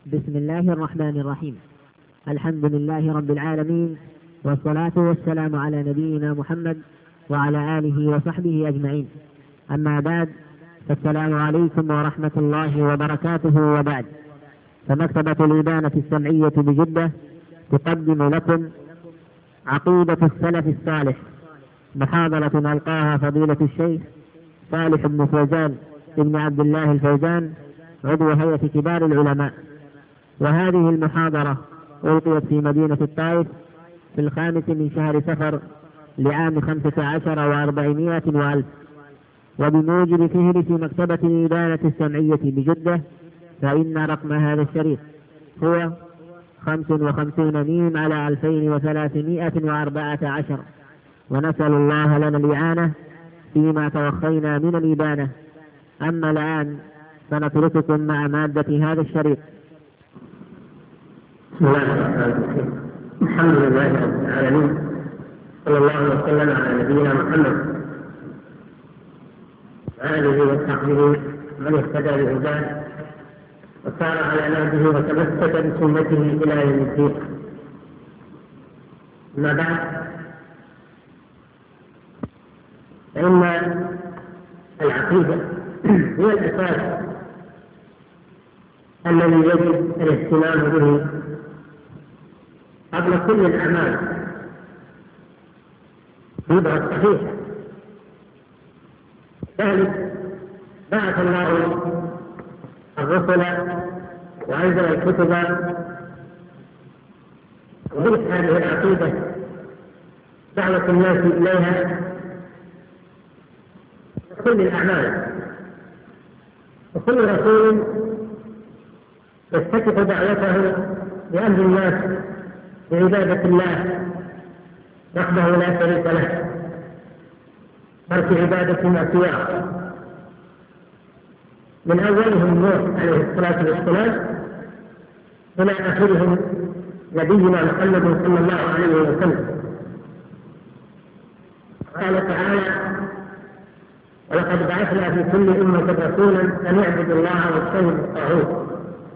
بسم الله الرحمن الرحيم. الحمد لله رب العالمين، والصلاة والسلام على نبينا محمد وعلى آله وصحبه أجمعين. أما بعد، فالسلام عليكم ورحمة الله وبركاته. وبعد، فمكتبة الإبانة السمعية بجدة تقدم لكم عقيدة السلف الصالح، محاضرة ألقاها فضيلة الشيخ صالح بن فوزان بن عبد الله الفوزان، عضو هيئة كبار العلماء. وهذه المحاضرة ألقيت في مدينة الطائف في 5 من شهر سفر لعام 15 و400 وألف، وبموجب فهرس مكتبة الإبانة السمعية بجدة، فإن رقم هذا الشريط هو 55 ميم على 2314. ونسأل الله لنا الإعانة فيما توخينا من الإبانة. أما الآن فنترككم مع مادة هذا الشريط. بسم الله الرحمن الرحيم. الحمد لله رب العالمين، صلى الله وسلم على نبينا محمد وآله وصحبه من اهتدى بهداه وسار على نهجه وتمسك بسنته إلى يوم الدين. أما بعد، فإن العقيدة هي الأساس الذي يجب الاهتمام به قبل كل الأعمال بدعة صحيحة. ذلك بعث الله الرسل وأنزل الكتب وضيف هذه العقيدة دعوة الناس إليها كل الأعمال، وكل رسول يفتتح دعوته بأمر الناس بعبادة الله وحده لا شريك له، ترك عبادة ما سواه، من أولهم نوح عليه الصلاة والسلام إلى آخرهم نبينا محمد صلى الله عليه وسلم. قال تعالى: ولقد بعثنا في كل أمة رسولا أن يعبدوا الله واجتنبوا الطاغوت.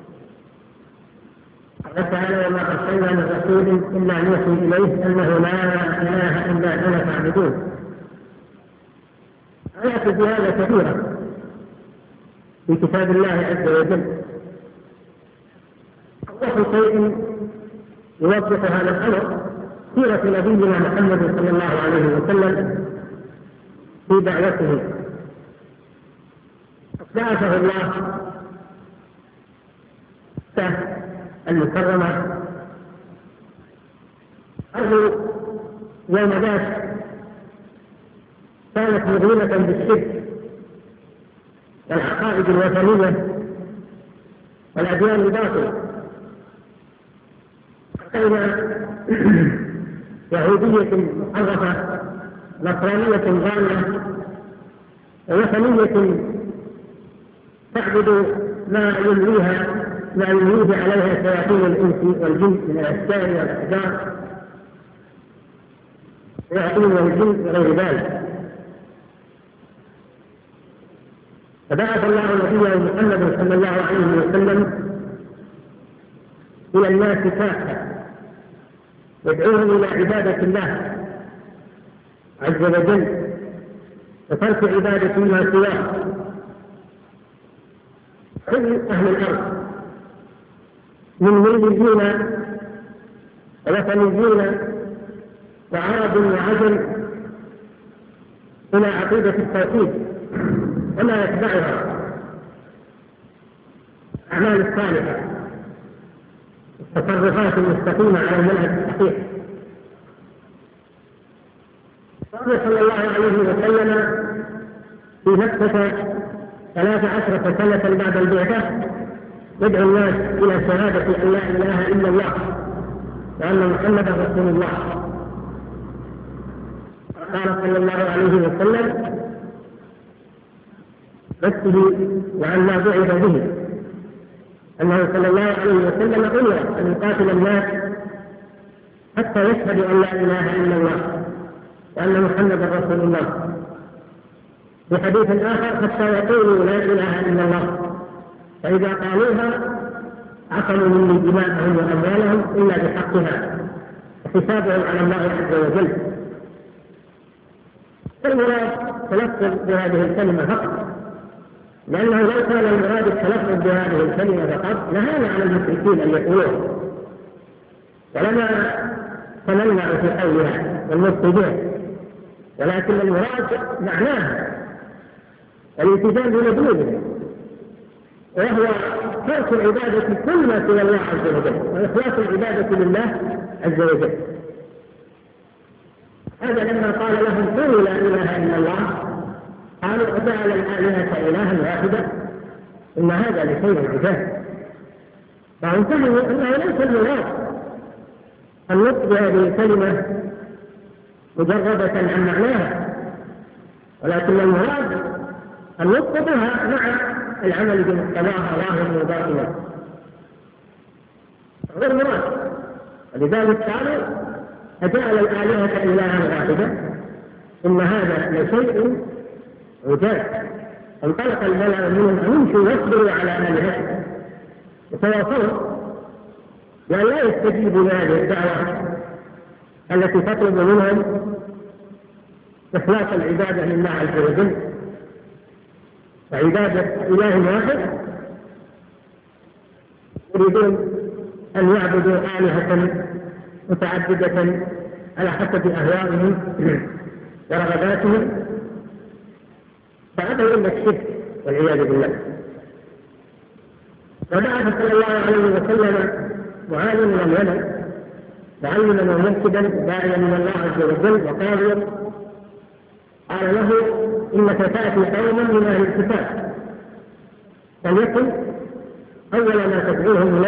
قال تعالى: وما أرسلنا من رسول إلا نوحي إليه أنه لا إله إلا أنا فاعبدون. آيات في هذا كثيرة في كتاب الله عز وجل. أول شيء يوضح هذا الأمر سيرة نبينا محمد صلى الله عليه وسلم في دعوته. بعثه الله المكرمة أرض يوم ذاك كانت مظلمة بالشرك والعقائد الوثنية والأديان الباطلة، بين يهودية محرفة، نصرانية ضالة، ووثنية تعبد ما يلويه عليها شياطين الإنس والجن من الأشجار والأحجار والشياطين والجن وغير ذلك. فبعث الله نبيه محمد صلى الله عليه وسلم إلى الناس كافة، يدعوهم إلى عبادة الله عز وجل وترك عبادة ما سواه. كل أهل الأرض من مليين ووثنيين وعرب وعجم إلى عقيدة التوحيد وما يتبعها الأعمال الصالحة، التصرفات المستقيمة على المنهج الصحيح. قال صلى الله عليه وسلم في مكة 13 سنة بعد البعثة يدعو الناس إلى شهادة أن لا إله إلا الله وأن محمدا رسول الله. قال صلى الله عليه وسلم نفسه وعن ما بعث به أنه صلى الله عليه وسلم أمر أن يقاتل الناس حتى يشهدوا أن لا إله إلا الله وأن محمدا رسول الله. في حديث آخر: حتى يقولوا لا إله إلا الله، فإذا قالوها عصموا مني دماءهم وأموالهم إلا بحقها وحسابهم على الله عز وجل. المراد تلفظ بهذه الكلمة فقط، لأنه لو كان المراد التلفظ بهذه الكلمة فقط لهان على المشركين أن يقولوه ولما تمنعوا في قولها والمفسدين، ولكن المراد معناها الالتزام بمدلوله، وهو ترك العبادة كل ما سوى الله عز وجل وإخلاص العبادة لله عز وجل. هذا لما قال لهم قولوا لا إله إلا الله قالوا أجعل الآلهة إلها واحدا إن هذا لشيء عجاب. فانتهوا أنه ليس المراد النطق بهذه الكلمة مجردة عن معناها، ولكن المراد النطق بها مع العمل بمقتضاها ظاهرا وباطنا غير مراد. ولذلك قالوا أجعل الآلهة إلها واحدا إن هذا لشيء عجاب. انطلق الملأ منهم أن يمشوا واصبروا على آلهتهم وتواصلوا وأن لا يستجيبوا لهذه الدعوة التي تطلب منهم إخلاص العبادة لله عز وجل وعبادة إله واحد. يريدون أن يعبدوا آلهة متعددة على حسب أهوائهم ورغباتهم، فأبوا إلا الشرك والعياذ بالله. وبعث صلى الله عليه وسلم معاذ من اليمن معلما ومرشدا داعيا من الله عز وجل وقاضيا، قال له إنك تأتي قوما من أهل الكتاب فليكن أول ما تدعوهم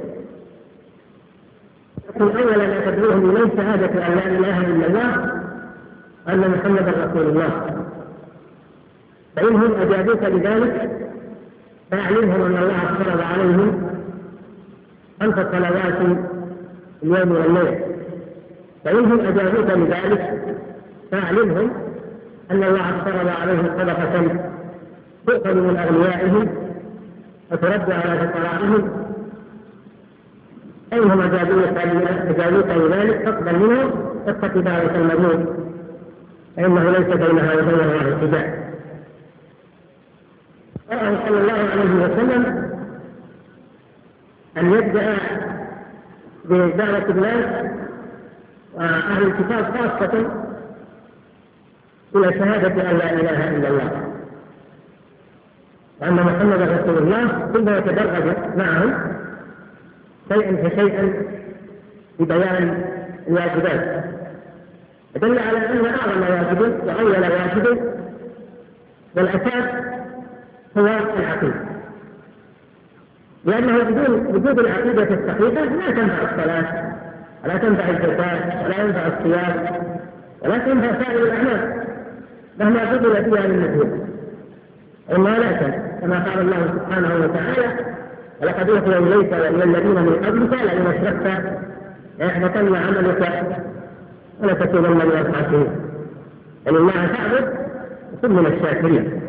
إليه شهادة أن لا إله إلا الله وأن محمدا رسول الله، فإنهم أجابوك بذلك فأعلمهم أن الله افترض عليهم 5 صلوات اليوم والليل. فإنهم أجابوك بذلك فأعلمهم أن الله افترض عليهم صدقة تؤخذ من أغنيائهم وترد على فقرائهم. فإنهم أجابوك بذلك فاقبل منهم واتق دعوة المظلوم فإنه ليس بينها وبين الله حجاب. قال صلى الله عليه وسلم أن يبدأ بدعوة الناس وأهل الكتاب خاصة إلى شهادة أن لا إله إلا الله وأن محمدا رسول الله، ثم يتدرج معهم شيئا فشيئا ببيان الواجبات. دل على أن أعظم واجب وأول واجب والأساس هو العقيدة، لأنه بدون وجود العقيدة الصحيحة لا تنفع الصلاة ولا تنفع الزكاة ولا ينفع الصيام ولا تنفع سائر الأعمال مهما قبل فيها من مجهود إنها لا تنفع، كما قال الله سبحانه وتعالى ولقد أوحي إليك وإلى الذين من قبلك لئن أشركت ليحبطن عملك ولتكونن من الخاسرين. أن الله تعبد وكن من الشاكرين.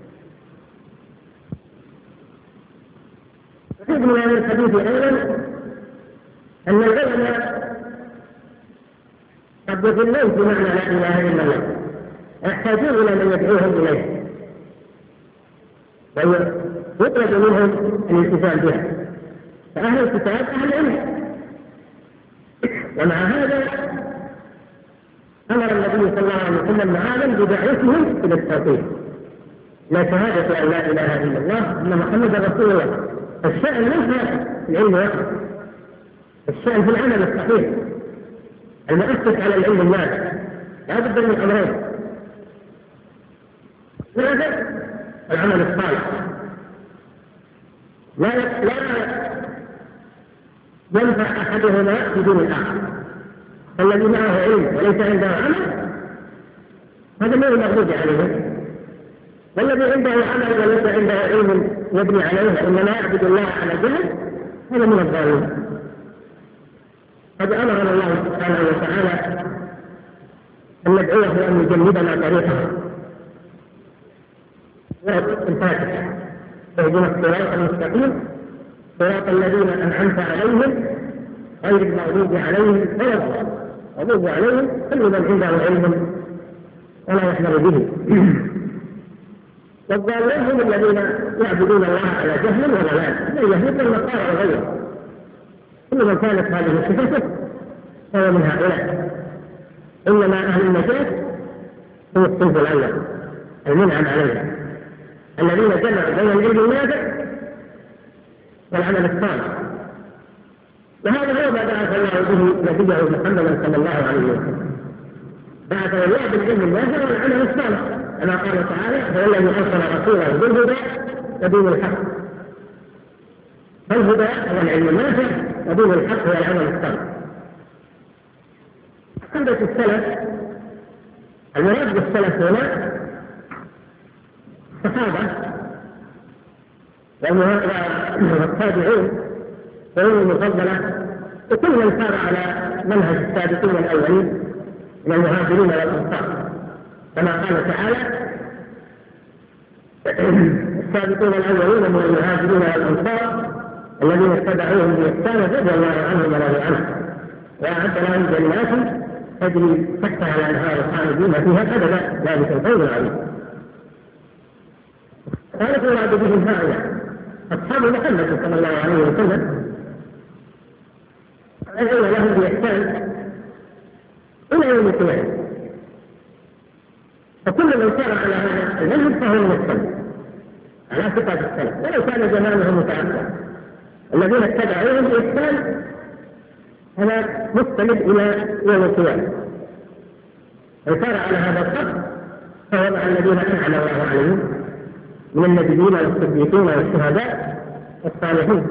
وفي من هذا الحديث أيضا أن العلماء قد يظلون بمعنى لا إله إلا الله يحتاجون إلى من يدعوهم إليه ويطلب منهم الالتزام بها. فأهل الكتاب أهل علم، ومع هذا أمر النبي صلى الله عليه وسلم معاذ بدعوتهم إلى التوحيد لا شهادة أن لا إله إلا الله أن محمدا رسول الله. الشأن ليس في العلم وحده، الشأن في العمل الصحيح المؤسس على العلم النافع. لا بد من أمرين: ماذا؟ العمل الصالح. لا ينفع أحدهما بدون الآخر. الذي معه علم وليس عنده عمل هذا ما هو المغضوب عليه، والذي عنده عمل وليس عنده علم يبني عليه إنما يعبد الله على جهل هذا من الظالمين. قد أمرنا الله سبحانه وتعالى أن ندعوه وأن يجنبنا طريقه. الفاتحة اهدنا الصراط المستقيم صراط الذين أنعمت عليهم غير المغضوب عليهم ولا الضالين. المغضوب عليهم كل من عنده علم ولا يحمل به. والضالين هم الذين يعبدون الله على جهل وضلال، من يهود النصارى وغيره. كل من كانت هذه صفته فهو من هؤلاء. إنما أهل النجاة هم الصنف الأول المنعم عليهم، الذين جمعوا بين العلم النافع والعمل الصالح. وهذا هو ما بعث الله به نبيه محمد صلى الله عليه وسلم، بعث الله بالعلم النافع والعمل الصالح، كما قال تعالى: هو الذي أرسل رسوله بالهدى ودين الحق. فالهدى هو العلم النافع ودين الحق هو العمل الصالح. عقيدة السلف، المراد بالسلف هنا الصحابة والتابعين وهم المفضلة وكل من سار على منهج السابقين الأولين من المهاجرين والأنصار، كما قال تعالى: السابقون الأولين من المهاجرين والأنصار الذين اتبعوهم بإحسان رضي الله عنهم ورضوا عنه وأعد لهم جنات تجري تحتها الأنهار خالدين فيها أبدا ذلك الفوز العظيم. قالت المراد بهم هؤلاء أصحاب محمد صلى الله عليه وسلم أذن لهم بإحسان إلى يوم القيامة. فكل من سار على هذا المنهج فهو من السلف على صفات السلف ولو كان زمانه متأخرا. الذين اتبعوهم بإحسان هذا مستند إلى يوم القيامة. من سار على هذا الخط فهو مع الذين أنعم الله عليهم من النبيين والصديقين والشهداء والصالحين.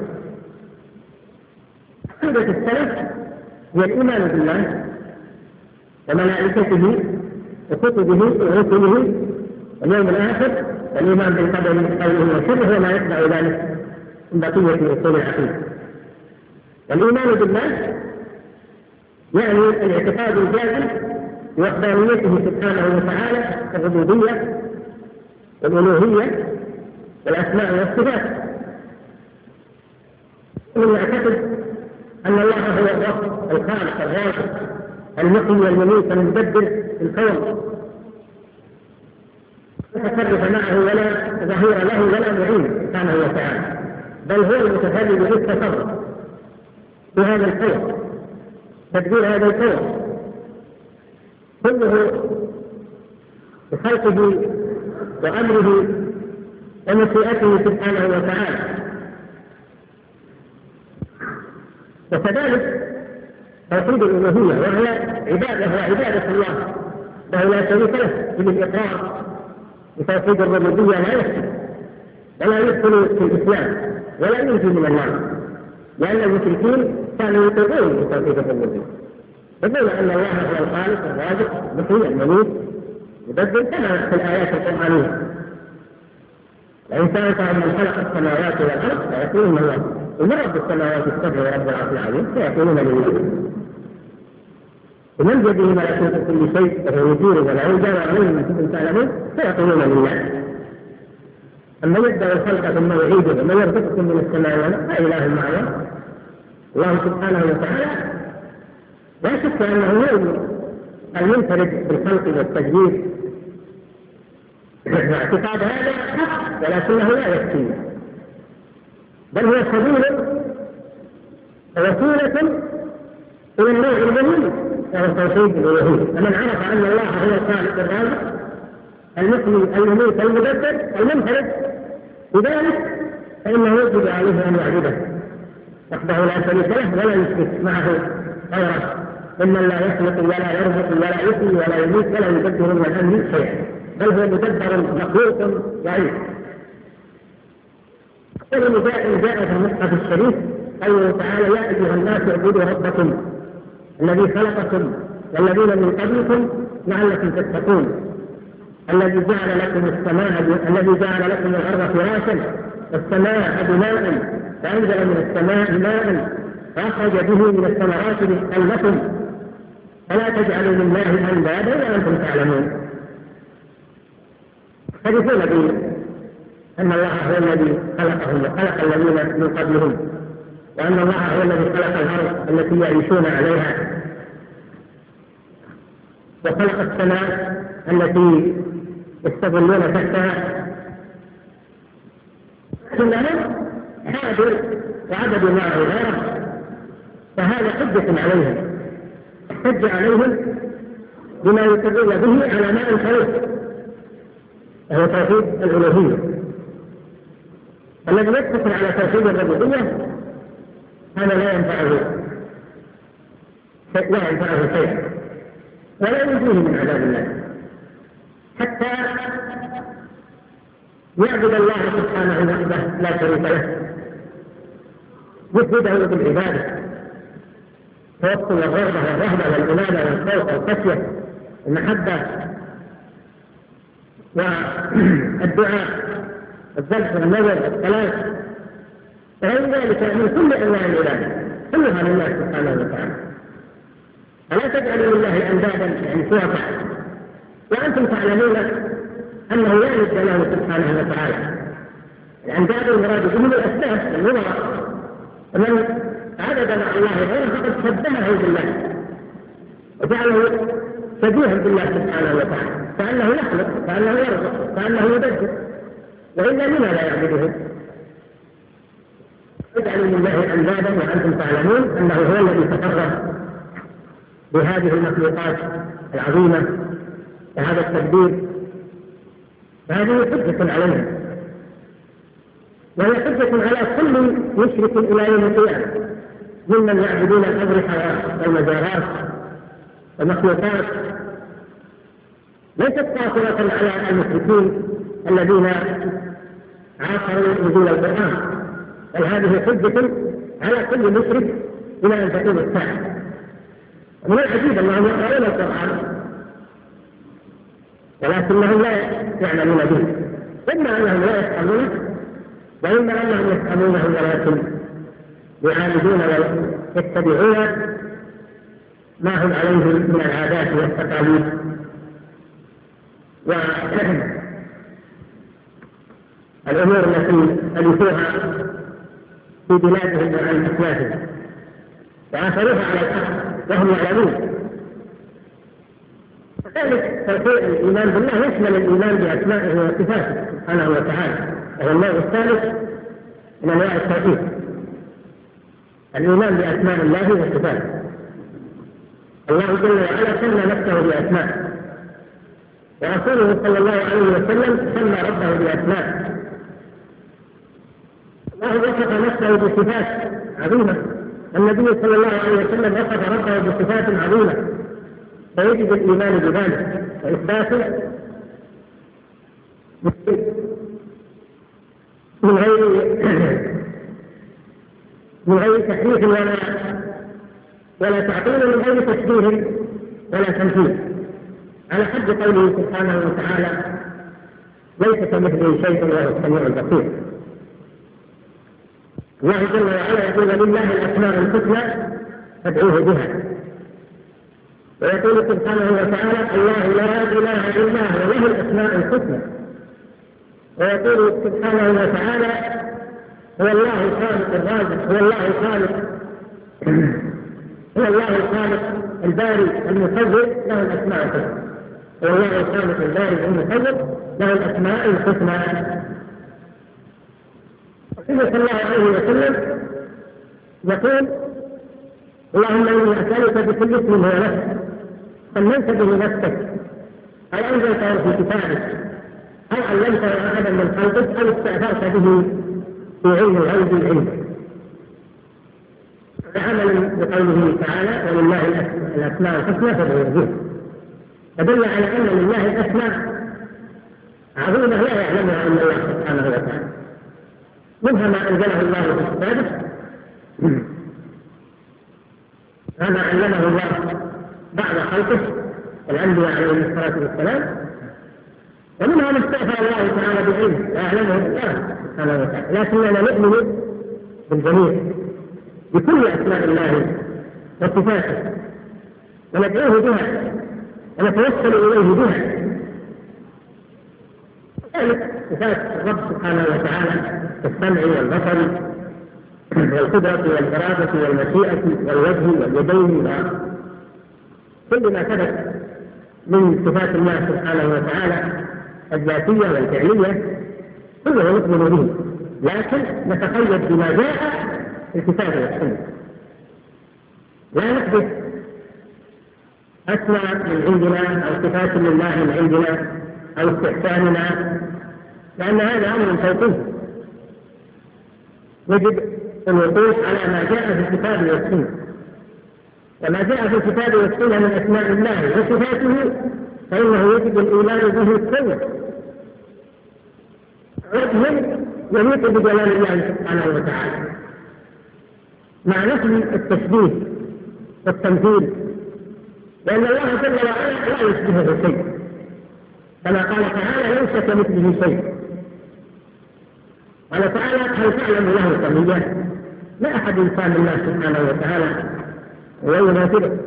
عقيدة السلف هي الإيمان بالله وملائكته وكتبه ورسله واليوم الآخر والإيمان بالقدر خيره وشره وما يتبع ذلك من بقية أصول العقيدة. والإيمان بالله يعني الاعتقاد الجازم بوحدانيته سبحانه وتعالى في الربوبية والألوهية والأسماء والصفات. ومن يعتقد أن الله هو الرب الخالق الرازق المحيي والمميت المدبر في الكون، لا تصرف معه ولا ظهير له ولا معين سبحانه وتعالى، بل هو المتفرد بالتصرف في هذا الكون، تدبير هذا الكون كله بخلقه وأمره ومشيئته سبحانه وتعالى. وكذلك توحيد الألوهية وهي عبادة وعبادة الله له لا شريك له بالإقرار بتوحيد الربوبية لا يكفي ولا يدخل في الإسلام ولا ينجي من النار، لأن المشركين كانوا يقرون بتوحيد الربوبية، يقولون أن الله هو الخالق الرازق المحيي المميت يدبر كما في الآيات القرآنية. لئن سألتهم من خلق السماوات والأرض فيقولون الله، ومن رب السماوات السبع ورب العرش العظيم فيقولون لله، ومن بيده ملكوت كل شيء وهو يجير ولا يرجى وعليه ما كنتم تعلمون فيقولون لله. أما يبدأ الخلق ثم يعيده ومن يرزقكم من السماء والأرض فإله مع الله سبحانه وتعالى لا شك أنه هو المنفرد بالخلق والتدبير. اعتقاد هذا حق ولكنه لا يكفي، بل هو سبيل ووسيلة إلى النوع المهم وهو توحيد الألوهية. فمن عرف أن الله هو الخالق الرازق المحيي المميت المدبر المنفرد بذلك فإنه يجب عليه أن يعبده وحده لا شريك له ولا يشرك معه غيره ممن لا يخلق ولا يرزق ولا يحيي ولا يميت ولا يدبر من الأمر شيئا، بل هو مدبر مخلوق ضعيف. ولما جاء في المصحف الشريف قوله تعالى: يا أيها الناس اعبدوا ربكم الذي خلقكم والذين من قبلكم لعلكم تتقون الذي جعل لكم الأرض فراشا والسماء بناء فأنزل من السماء ماء فأخرج به من الثمرات رزقا لكم فلا تجعلوا لله أندادا وأنتم تعلمون. يحتفون أن الله هو الذي خلقهم وخلق الذين من قبلهم، وأن الله هو الذي خلق الأرض التي يعيشون عليها، وخلق السماء التي يستظلون تحتها، كلهم حاضر وعبدوا معه غيره، فهذا حجة عليهم، احتج عليهم بما يقرون به على ماء الخلق، وهو توحيد الألوهية. الذي يقتصر على توحيد الربوبية هذا لا ينفعه شيء ولا ينجيه من عذاب الله، حتى يعبد الله سبحانه وحده لا شريك له، يفرده بالعبادة، توصل الرغبة والرهبة والإنابة والخوف والخشية والمحبة والدعاء والذبح والنذر والصلاة وغير ذلك من كل أنواع العبادة كلها لله سبحانه وتعالى. فلا تجعلوا لله أندادا يعني شركاء وأنتم تعلمون أنه لا يد له سبحانه وتعالى. الأنداد المراد بهم الأسباب والنظر، ومن عبد مع الله غيره فقد شبهه بالله وجعله شبيها بالله سبحانه وتعالى، كأنه يخلق، كأنه يرزق، كأنه يبدل، وإلا لما لا يعبده؟ اجعلوا لله أندادا وأنتم تعلمون أنه هو الذي تقرب بهذه المخلوقات العظيمة وهذا التدبير، فهذه حجة عليهم، وهي حجة على كل مشرك إلى يوم القيامة ممن يعبدون الأضرحة والمجارات والمخلوقات، ليست قاصرة على المشركين الذين عاصروا نزول القرآن، بل هذه حجة على كل مشرك إلى أن تقوم الساعة. ومن العجيب أنهم يقرؤون القرآن ولكنهم لا يعلمون به، إما أنهم لا يفهمونه وإما أنهم يفهمونه ولكن يعاندون ويتبعون ما هم عليه من العادات والتقاليد والأمور التي ألفوها في بلادهم وعن أسلافهم وآثروها على الحق وهم يعلمون. وذلك توحيد الإيمان بالله يشمل الإيمان بأسمائه وصفاته سبحانه وتعالى، وهو النوع الثالث من أنواع التوحيد، الإيمان بأسماء الله وصفاته. الله جل وعلا سمى نفسه بأسماء، ورسوله صلى الله عليه وسلم سمى ربه بأسماء. الله وصف نفسه بصفات عظيمة، النبي صلى الله عليه وسلم وصف ربه بصفات عظيمة، فيجب الإيمان بذلك وإثباته من غير تحريف ولا تعطيل، من غير تشبيه ولا تمثيل، على حد قوله سبحانه وتعالى ليس كمثله شيء وهو السميع البصير. الله جل وعلا يقول لله الأسماء الحسنى فادعوه بها، ويقول سبحانه وتعالى الله لا إله إلا هو له الأسماء الحسنى، ويقول سبحانه وتعالى هو الله الخالق الرازق، هو الله الخالق الباري المصور له الأسماء الحسنى، هو الله الخالق الباري المصور له الأسماء الحسنى. النبي صلى الله عليه وسلم يقول اللهم إني أسألك بكل اسم هو لك سميت به نفسك أو أنزلته في كتابك أو علمته أحدا من خلقك أو استأثرت به في علم الغيب عندك، فعمل بقوله تعالى ولله الأسماء الحسنى فادعوه بها، فدل على أن لله الأسماء عظيمة لا يعلمها إلا الله سبحانه وتعالى، منها ما أنزله الله في كتابه، هذا علمه الله بعد خلقه الأنبياء عليهم الصلاة والسلام، ومنها ما استأثر الله تعالى بعلمه لا يعلمه الله سبحانه وتعالى، لكننا نؤمن بالجميع بكل أسماء الله وصفاته وندعوه بها ونتوسل إليه بها. ذلك صفات الرب سبحانه وتعالى كالسمع والبصر والقدرة والإرادة والمشيئة والوجه واليدين وكل ما ثبت من صفات الله سبحانه وتعالى الذاتية والفعلية كله نؤمن به، لكن نتقيد بما جاء في الكتاب والسنة، لا نثبت أسماء من عندنا أو صفات لله من عندنا أو استحساننا، لأن هذا أمر توقيفي يجب الوقوف على ما جاء في الكتاب والسنة، وما جاء في الكتاب والسنة من أسماء الله وصفاته فإنه يجب الإيمان به كله وجه يليق بجلال الله سبحانه وتعالى، مع نفي التشبيه والتمثيل، لأن الله جل وعلا لا يشبهه شيء، كما قال تعالى ليس كمثله شيء. قال تعالى هل تعلم له سميا؟ لا أحد إنسان الله سبحانه وتعالى ويماثله.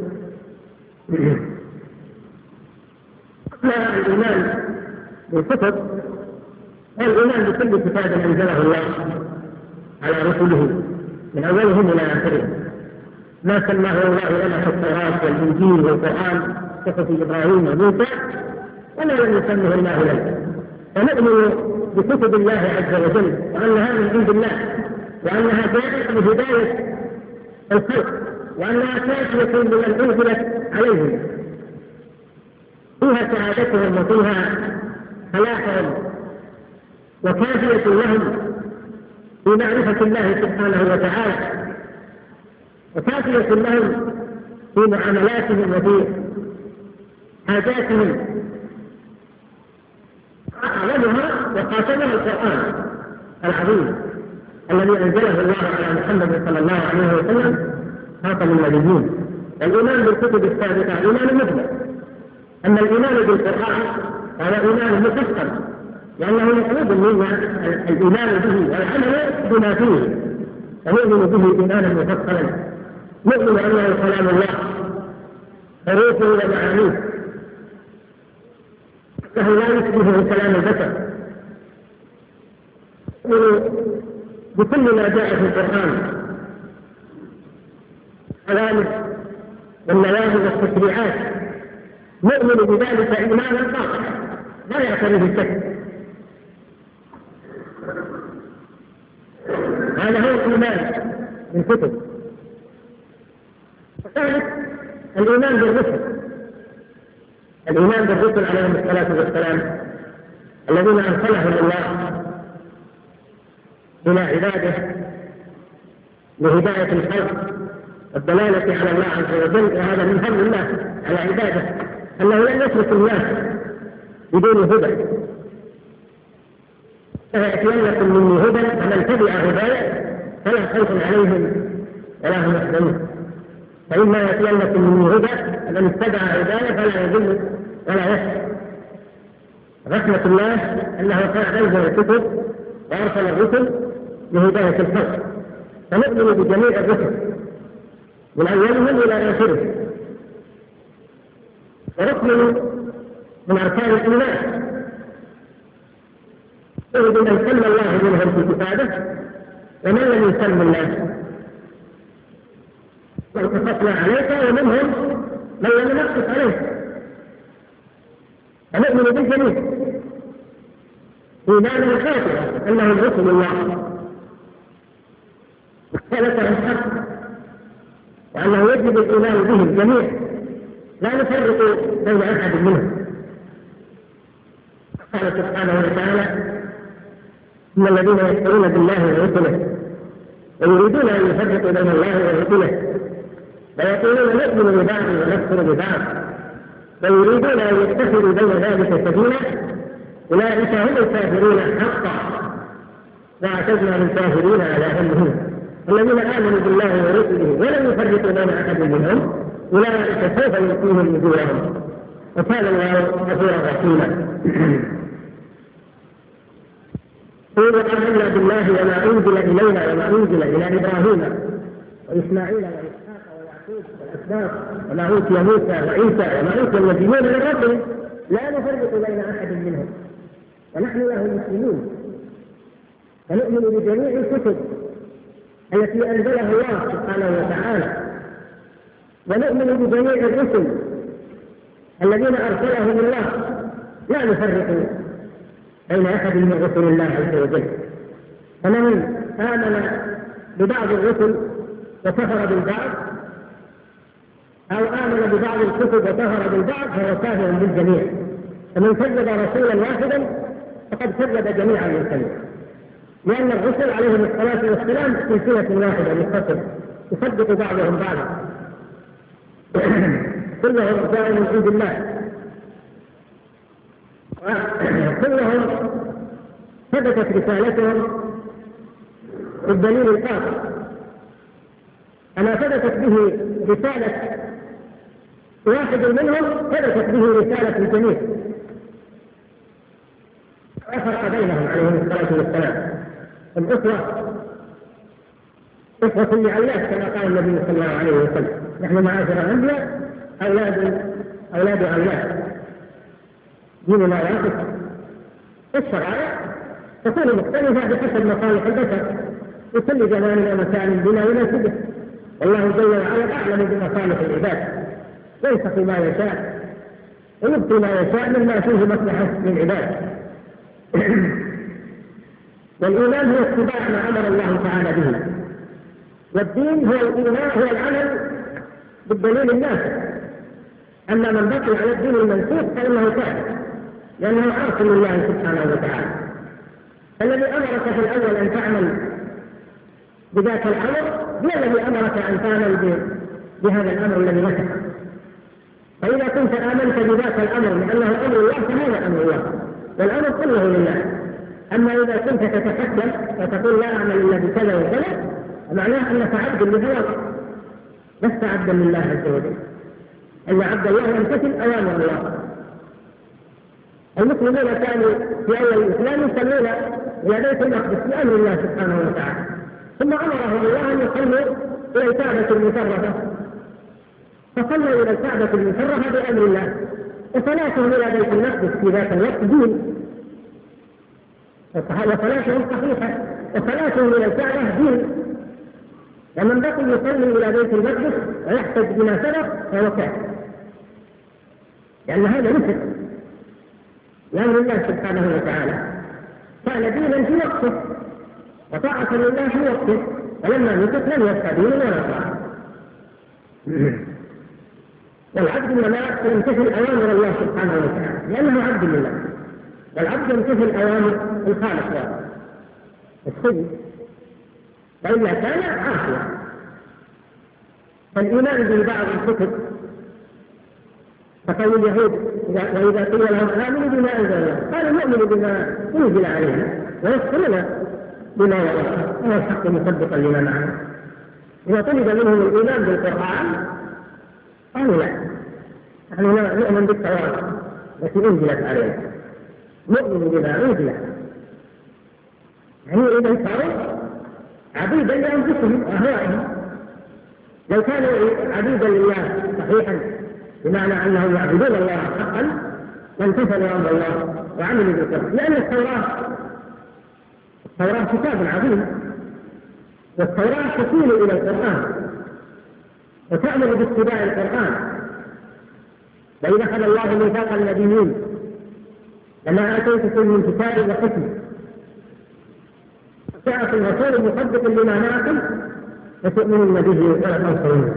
الإيمان بالكتب الإيمان بكل كتاب أنزله الله على رسله من أولهم إلى آخرهم، ما سماه الله لنا في التوراة والإنجيل والقرآن صحف إبراهيم وموسى وما لم يسمه الله لنا، فنؤمن بكتب الله عز وجل وأنها من عند الله، وأنها جاءت بهداية الخلق، وأنها كافية لمن أنزلت عليهم، فيها سعادتهم وفيها فلاحهم، وكافية لهم في معرفة الله سبحانه وتعالى، وكافية لهم في معاملاتهم وفي حاجاتهم. أعلمها وخاتمها القرآن العظيم الذي أنزله الله على محمد صلى الله عليه وسلم خاتم النبيين. الإيمان بالكتب السابقة إيمان مثبت، أما الإيمان بالقرآن هذا إيمان مفصل، لأنه مطلوب منا الإيمان به والعمل بما فيه، فنؤمن به إيمانا مفصلا، نؤمن أنه كلام الله حروفه ومعانيه، فهو لا يشبهه كلام البشر، بكل ما جاء في القرآن الأوامر والنواهي والتشريعات، نؤمن بذلك إيمانا قاطعا لا يعتريه الشك. هذا هو الإيمان بالكتب. وثالث الإيمان بالرسل، الإيمان بالرسل عليهم الصلاة والسلام الذين أرسلهم الله إلى عباده لهداية الخلق والدلالة على الله عز وجل، وهذا من هم الله على عباده أنه لن يترك الناس بدون هدى، فيأتينكم مني هدى ومن تبع هداي فلا خوف عليهم ولا هم يحزنون، فإما يأتينكم مني هدى ومن اتبع هداي فلا يضل ولا يشقى. رحمة الله أنه قد أنزل الكتب وأرسل الرسل لهداية الخلق، فنؤمن بجميع الرسل من أولهم إلى آخرهم. وركن من أركان الإيمان بمن سمى الله منهم في كتابه ومن لم يسمى الله، واتفقنا عليك ومنهم من لم نقص عليه، فنؤمن بالجميع إيمانا خاطئا أنهم رسل الله ثبت الحق، وأنه يجب الإيمان بهم جميعا لا نفرق بين أحد منهم. قال سبحانه وتعالى إن الذين يكفرون بالله ورسله ويريدون أن يفرقوا بين الله ورسله ويقولون نؤمن ببعض ونكفر ببعض ويريدون أن يتخذوا بين ذلك سبيلا أولئك هم الكافرون حقا وأعتدنا للكافرين عذابا. الذين آمنوا بالله ورسله ولم يفرقوا بين أحد منهم أولئك سوف يؤتيهم أجورهم وكان الله غفورا رحيما. قولوا آمنا بالله وما أنزل إلينا وما أنزل إلى إبراهيم وإسماعيل وإسحاق ويعقوب والأسباط وما أوتي موسى وعيسى وما أوتي النبيون من ربهم لا نفرق بين أحد منهم ونحن له مسلمون، ونؤمن بجميع الكتب التي أنزلها الله سبحانه وتعالى، ونؤمن بجميع الرسل الذين أرسلهم الله، لا نفرق بين أحد من رسل الله عز وجل. فمن آمن ببعض الرسل وكفر بالبعض، أو آمن ببعض الكتب وكفر بالبعض، فهو كافر بالجميع. فمن كذب رسولا واحدا فقد كذب جميع المرسلين، لأن الرسل عليهم الصلاة والسلام سلسلة واحدة متصلة يصدق بعضهم بعضا، كلهم جاءوا من عند الله، وكلهم ثبتت رسالتهم بالدليل الآخر. أما ثبتت به رسالة واحد منهم ثبتت به رسالة الجميع، لا فرق بينهم عليهم الصلاة والسلام. الأسوة أسوة لعلات كما قال النبي صلى الله عليه وسلم: نحن معاشر الأنبياء أولاد علات، ديننا واحد. الشرائع تكون مختلفة بحسب مصالح البشر، وكل زمان ومكان بما يناسبه، والله جل وعلا أعلم بمصالح العباد، ينسخ ما يشاء ويبقي ما يشاء مما فيه مصلحة للعباد. والإيمان هو اتباع ما أمر الله تعالى به، والدين هو الإيمان، هو العمل بالدليل النافع. أما من بقي على الدين المنسوخ فإنه كافر، لأنه عاصي لله سبحانه وتعالى. الذي أمرك في الأول أن تعمل بذاك الأمر هو الذي أمرك أن تعمل بهذا الأمر الذي نسخ. فإذا كنت آمنت بذاك الأمر لأنه أمر الله فهذا أمر الله، والأمر كله لله. أما إذا كنت تتحدث وتقول لا أعمل إلا بكذا وكذا، معناه أنك عبد لهواك، لست عبدا لله عز وجل. أن عبد الله يمتثل أوامر الله. المسلمون كانوا في أول الإسلام يصلون إلى بيت المقدس بأمر الله سبحانه وتعالى، ثم أمرهم الله أن يصلوا إلى الكعبة المشرفة، فصلوا إلى الكعبة المشرفة بأمر الله، وصلاتهم إلى بيت المقدس في ذاك الوقت دين، وصلاتهم صحيحة، وصلاتهم إلى الكعبة دين. ومن بقي يصلي إلى بيت المقدس ويحتج بما سبق فهو كافر، لأن هذا نسك لأمر الله سبحانه وتعالى، كان دينا في وقته وطاعة لله في وقته، ولما نسك لم يبقى دين ولا طاعة. والعبد إنما يمتثل أوامر الله سبحانه وتعالى لأنه عبد لله، والعبد يمتثل أوامر الخالق السيد، وإلا كان عاصيا. فالإيمان ببعض الكتب فقال اليهود وإذا قيل لهم آمنوا بما أنزل الله قالوا نؤمن بما أنزل علينا ويكفرون بما وراءه وهو الحق مصدقا لما معنا. إذا طلب منهم الإيمان بالقرآن قالوا لا، نحن نؤمن بالتوراة التي أنزلت علينا، نؤمن بما أنزل. يعني إذا صاروا عبيدا لأنفسهم وأهوائهم. لو كانوا عبيدا لله صحيحا بمعنى أنهم يعبدون الله حقا وامتثلوا أمر الله وعملوا بالقرآن، لأن التوراة كتاب عظيم، والتوراة تشير إلى القرآن وتأمر باتباع القرآن. وإذا أخذ الله ميثاق النبيين لما آتيتكم من كتاب وحكمة جاءكم رسول مصدق لما معكم فتؤمنون به ولا تنصرونه.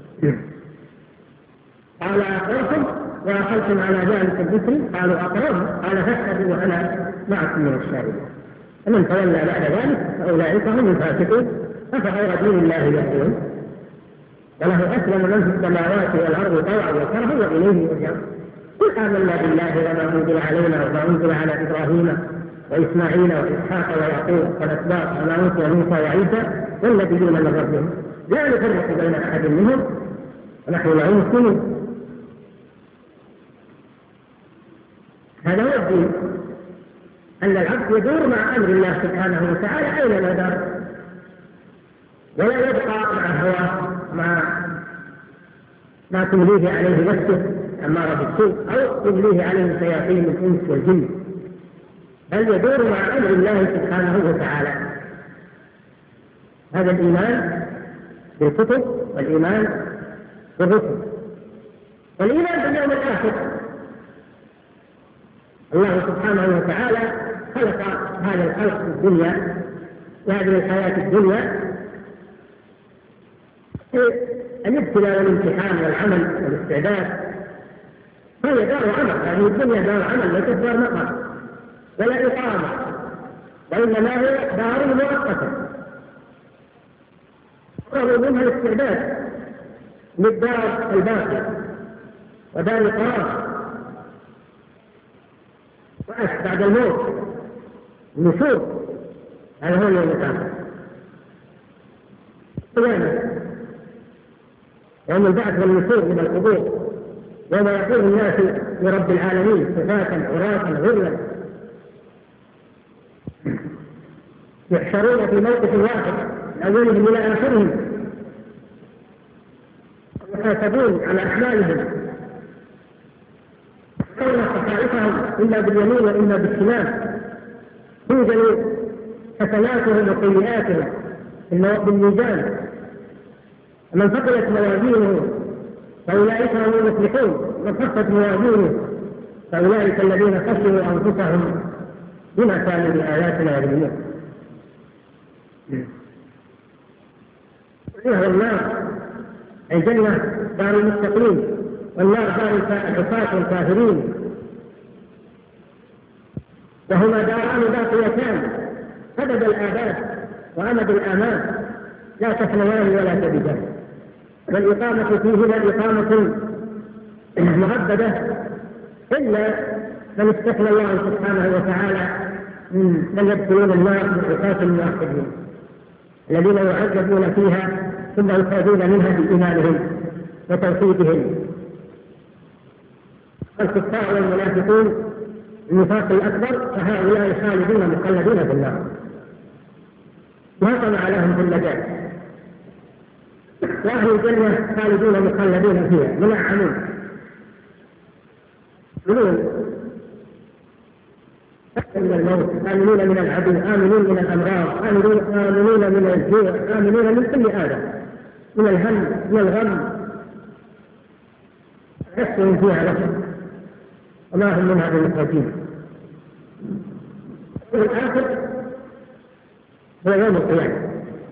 قال أقررتم وأخذتم على ذلك الذكر؟ قالوا أقررنا. قال فاشهدوا وأنا معكم من الشاهدين. فمن تولى بعد ذلك فأولئك هم الفاسقون، أفغير دين الله يهدون وله أسلم من في السماوات والأرض طوعا وكرها وإليه يرجعون. قل آمنا بالله وما أنزل علينا وما أنزل على إبراهيم وإسماعيل وإسحاق ويعقوب والأسباط وما أوتي موسى وعيسى والنبيون من ربهم لا نفرق بين أحد منهم ونحن له مسلمون. هذا هو الدين، أن العبد يدور مع أمر الله سبحانه وتعالى أينما دار، ولا يبقى مع هواه ما تمليه عليه نفسه أمارة بالسوء أو تمليه عليه شياطين الإنس والجن. بل يدور مع أمر الله سبحانه وتعالى. هذا الإيمان بالكتب والإيمان بالرسل والإيمان باليوم الآخر. الله سبحانه وتعالى خلق هذا الخلق في الدنيا وهذه الحياة الدنيا الابتلاء والامتحان والعمل والاستعداد. هي دار عمل، هذه الدنيا دار عمل ليست دار مقر ولا إقامة، وإنما هي دار مؤقتة وهو منها الاستعداد للدار الباقية ودار القرار وأش بعد الموت النشور. هذا هو اليوم الآخر، يوم البعث والنشور من القبور، يوم يقول الناس لرب العالمين صفاة عراة غرلا يحشرون في موقف واحد من أولهم إلى آخرهم يحاسبون على أعمالهم يرون صحائفهم إما باليمين وإما بالشمال، توجد حسناتهم وسيئاتهم بالميزان، من ثقلت موازينه فأولئك هم المفلحون، من خفت موازينه فأولئك الذين خسروا أنفسهم بما كانوا بآياتنا يظلمون. والنار الجنة دار المتقين والنار دار العصاة والكافرين، وهما داران باقيتان أبد الآباد وأمد الآمال لا تفنيان ولا تبدان، والإقامة فيهما إقامة مؤبدة إلا من استثنى الله سبحانه وتعالى من يدخلون النار من عصاة الموحدين الذين يعذبون فيها ثم يخرجون منها بإيمانهم وتوحيدهم. الكفار والمنافقون النفاق الأكبر فهؤلاء خالدون مخلدون في النار لا طمع لهم في النجاة، وأهل الجنة خالدون مخلدون فيها منعمون من الموت، آمنون من العدو، آمنون من الأمراض، آمنون من الجوع، آمنون من كل هذا، من الهم من الغم، نفسهم فيها لهم وما هم منها بمخرجين. والآخر هو يوم القيامة،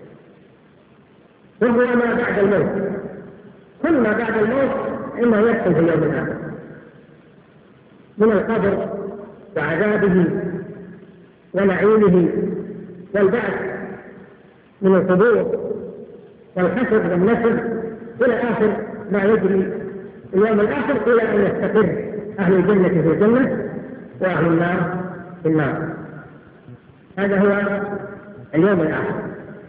وهو ما بعد الموت. كل ما بعد الموت إنه يحصل في اليوم الآخر من القبر وعذابه ونعيمه والبعث من القبور والحشر والنشر إلى آخر ما يجري اليوم الآخر، إلى أن يستقر أهل الجنة في الجنة وأهل النار في النار. هذا هو اليوم الآخر.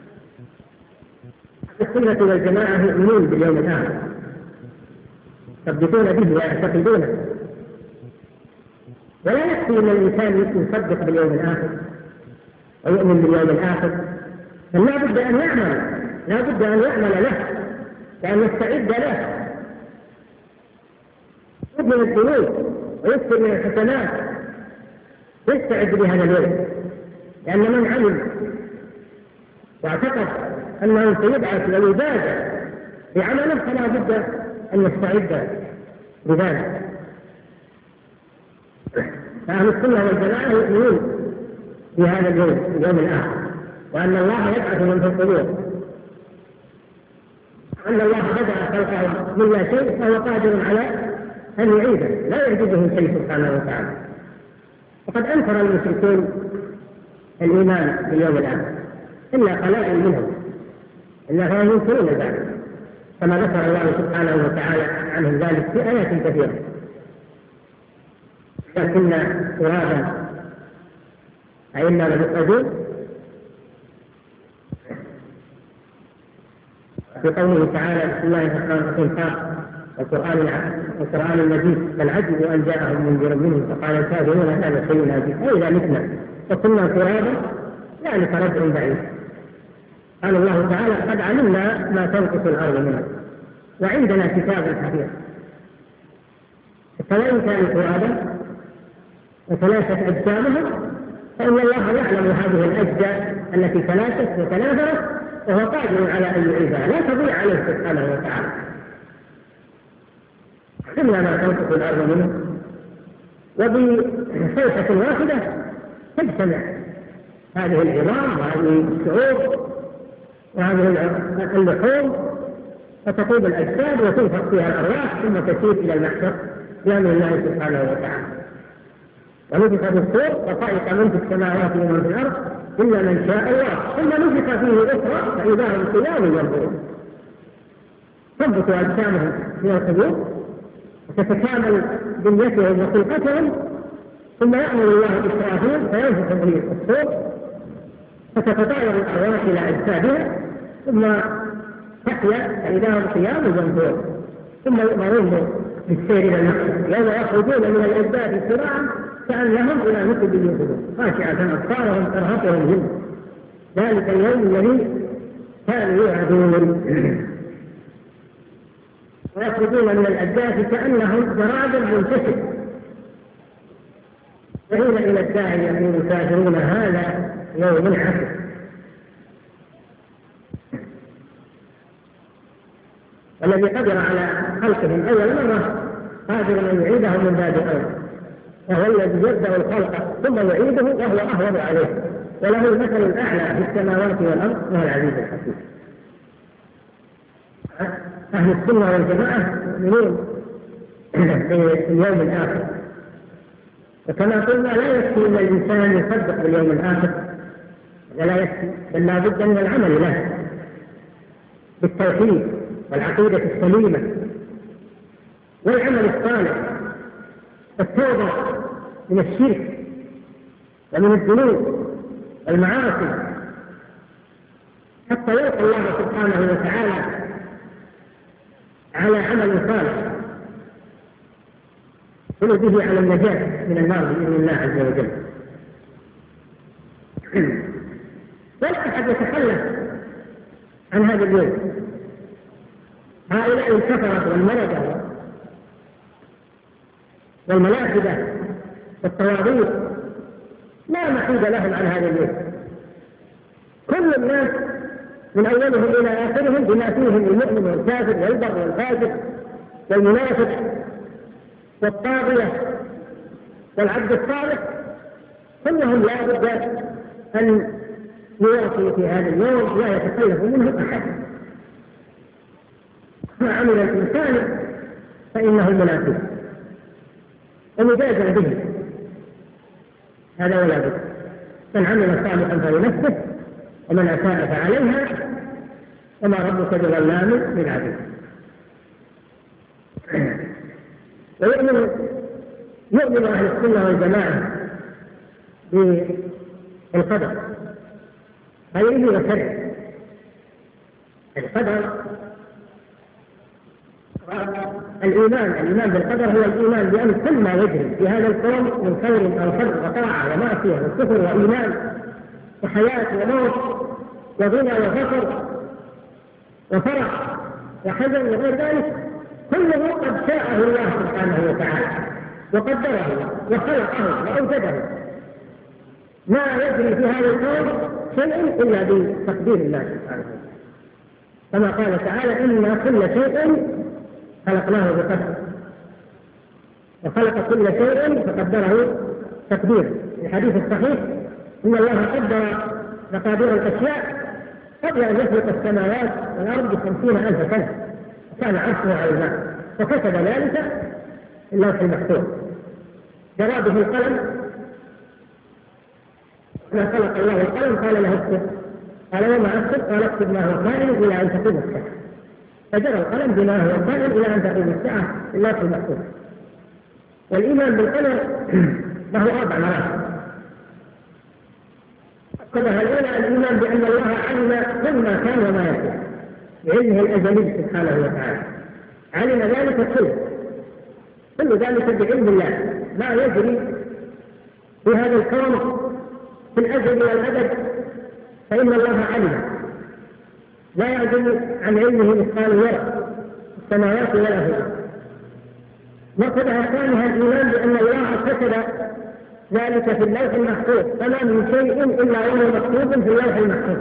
السنة والجماعة يؤمنون باليوم الآخر، يصدقون به ويعتقدونه، ولا يكفي أن الإنسان يصدق باليوم الآخر ويؤمن باليوم الآخر، بل لا بد أن يعمل، لا بد أن يعمل له وأن يستعد له، يبني الذنوب ويكثر من الحسنات يستعد بهذا اليوم، لأن من علم واعتقد أنه سيبعث ويجازى بعمله فلا بد أن يستعد بذلك. فأهل السنة والجماعة يؤمنون بهذا اليوم، اليوم الآخر، وأن الله يبعث من في القبور، وأن الله بدأ خلقه من لا شيء فهو قادر على أن يعيده، لا يعجزه شيء سبحانه وتعالى. وقد أنكر المشركون الإيمان باليوم الآخر إلا قلائل منهم، إلا هم ينكرون ذلك، كما ذكر الله سبحانه وتعالى عنهم ذلك في آيات كثيرة. لكن ترابا أئنا لمخرجون، في قوله تعالى بسم الله الرحمن الرحيم والقرآن المجيد بل عجبوا أن جاءهم منذر منهم فقال الكافرون هذا شيء عجيب أئذا متنا وكنا ترابا ذلك رجع بعيد. قال الله تعالى قد علمنا ما تنقص الأرض منها وعندنا كتاب حفيظ. فوإن كانوا ترابا وثلاثة أجسامهم فإن الله يعلم هذه الأجزاء التي تناسخ وتناثرت وهو قادر على أن يعيدها، لا تضيع عليه سبحانه وتعالى. إلا ما تنطق الأرض منه وبصيحة واحدة تجتمع هذه العظام وهذه الشعوب وهذه اللحوم فتطيب الأجساد وتنفخ فيها الأرواح ثم تسير إلى المحشر بأمر الله سبحانه وتعالى. ونفخ في الصور فصعق من في السماوات ومن في الأرض إلا من شاء الله ثم نفخ فيه أخرى فإذا هم قيام ينظرون. تنبت أجسامهم من القبور وتتكامل بنيتهم وخلقتهم ثم يأمر الله إسرافيل فينفخ به الصور فتتطاير الأرواح إلى أجسادها ثم تحيا فإذا هم قيام ينظرون ثم يؤمرون بالسير إلى المحشر يوم يخرجون من الأجداث سراعا كأنهم إلى نصب ينظرون خاشعة أبصارهم ترهقهم ذلة ذلك اليوم الذي كانوا يوعدون. ويخرجون من الأجداث كأنهم جراد منتشر وحين إلى الداعي يقول الكافرون هذا يوم عسر. والذي قدر على خلقهم أول مرة قادر أن يعيدهم من باب أول، وهو الذي يبدأ الخلق ثم يعيده وهو أهون عليه وله المثل الأعلى في السماوات والأرض وهو العزيز الحكيم. أهل السنة والجماعة يؤمنون باليوم الآخر، وكما قلنا لا يكفي أن الإنسان يصدق باليوم الآخر ولا يكفي بل لا بد من العمل له بالتوحيد والعقيدة السليمة والعمل الصالح والتوبة من الشرك ومن الذنوب والمعاصي حتى يلقى الله سبحانه وتعالى على عمل صالح يحصل به على النجاة من النار بإذن الله عز وجل. ولا أحد يتخلف عن هذا اليوم. هؤلاء الكفرة والمردة والملاحدة والطواغيت لا محيد لهم عن هذا اليوم. كل الناس من أولهم إلى آخرهم بما فيهم المؤمن والكافر والبر والفاجر والمنافق والطاغية والعبد الصالح كلهم لا بد أن يوافي في هذا اليوم لا يتخلف منه أحد. ما عمل الإنسان فإنه منافق ومجازا به هذا ولا بد. من عمل صالحا فلنفسه ومن أساء فعليها وما ربك بظلام للعبيد. ويؤمن أهل السنة والجماعة بالقدر خيره وشره. القدر الإيمان بالقدر هو الإيمان بأن كل ما يجري في هذا الكون من خير أو شر وطاعة ومعصية وكفر وإيمان وحياة وموت وغنى وفقر وفرح وحزن وغير ذلك كله قد شاءه الله سبحانه وتعالى وقدره وخلقه وأوجده. ما يجري في هذا الكون شيء إلا بتقدير الله سبحانه وتعالى كما قال تعالى إن كل شيء خلقناه بقدر وخلق كل شيء فقدره تقديرا. في الحديث الصحيح إن الله قدر مقادير الأشياء قبل أن يخلق السماوات والأرض ب50,000 سنة كان عرشه على الماء وكتب ذلك في اللوح المحفوظ. جرى به القلم ما خلق الله القلم قال له اكتب قال وما اكتب قال اكتب ما هو كائن إلى أن تقوم الساعة فجرى القلم بما هو كائن إلى أن تقوم الساعة في اللوح المحفوظ. والإيمان بالقدر له 4 مراتب. الطبقة الأولى الإيمان بأن الله علم كل ما كان وما يكون بعلمه الأزلي سبحانه وتعالى علم ذلك كل ذلك بعلم الله. ما يجري في هذا الكون في الأزل والأبد فإن الله علم لا يعزل عن علمه مثقال ذرة في السماوات ولا في الأرض. مرتبة ثانية الإيمان بأن الله كتب ذلك في اللوح المحفوظ، فما من شيء إلا وهو مكتوب في اللوح المحفوظ.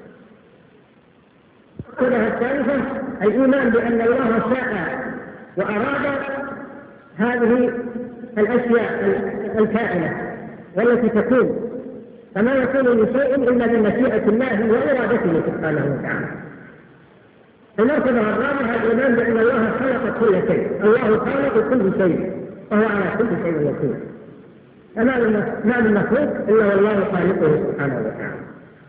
القاعدة الثالثة الإيمان بأن الله شاء وأراد هذه الأشياء الكائنة والتي تكون، فما يكون من شيء إلا بمشيئة الله وإرادته سبحانه وتعالى. المرتبة الرابعة الإيمان بأن الله خلق كل شيء، الله خالق كل شيء وهو على كل شيء وكيل، ما من مخلوق إلا والله خالقه سبحانه وتعالى.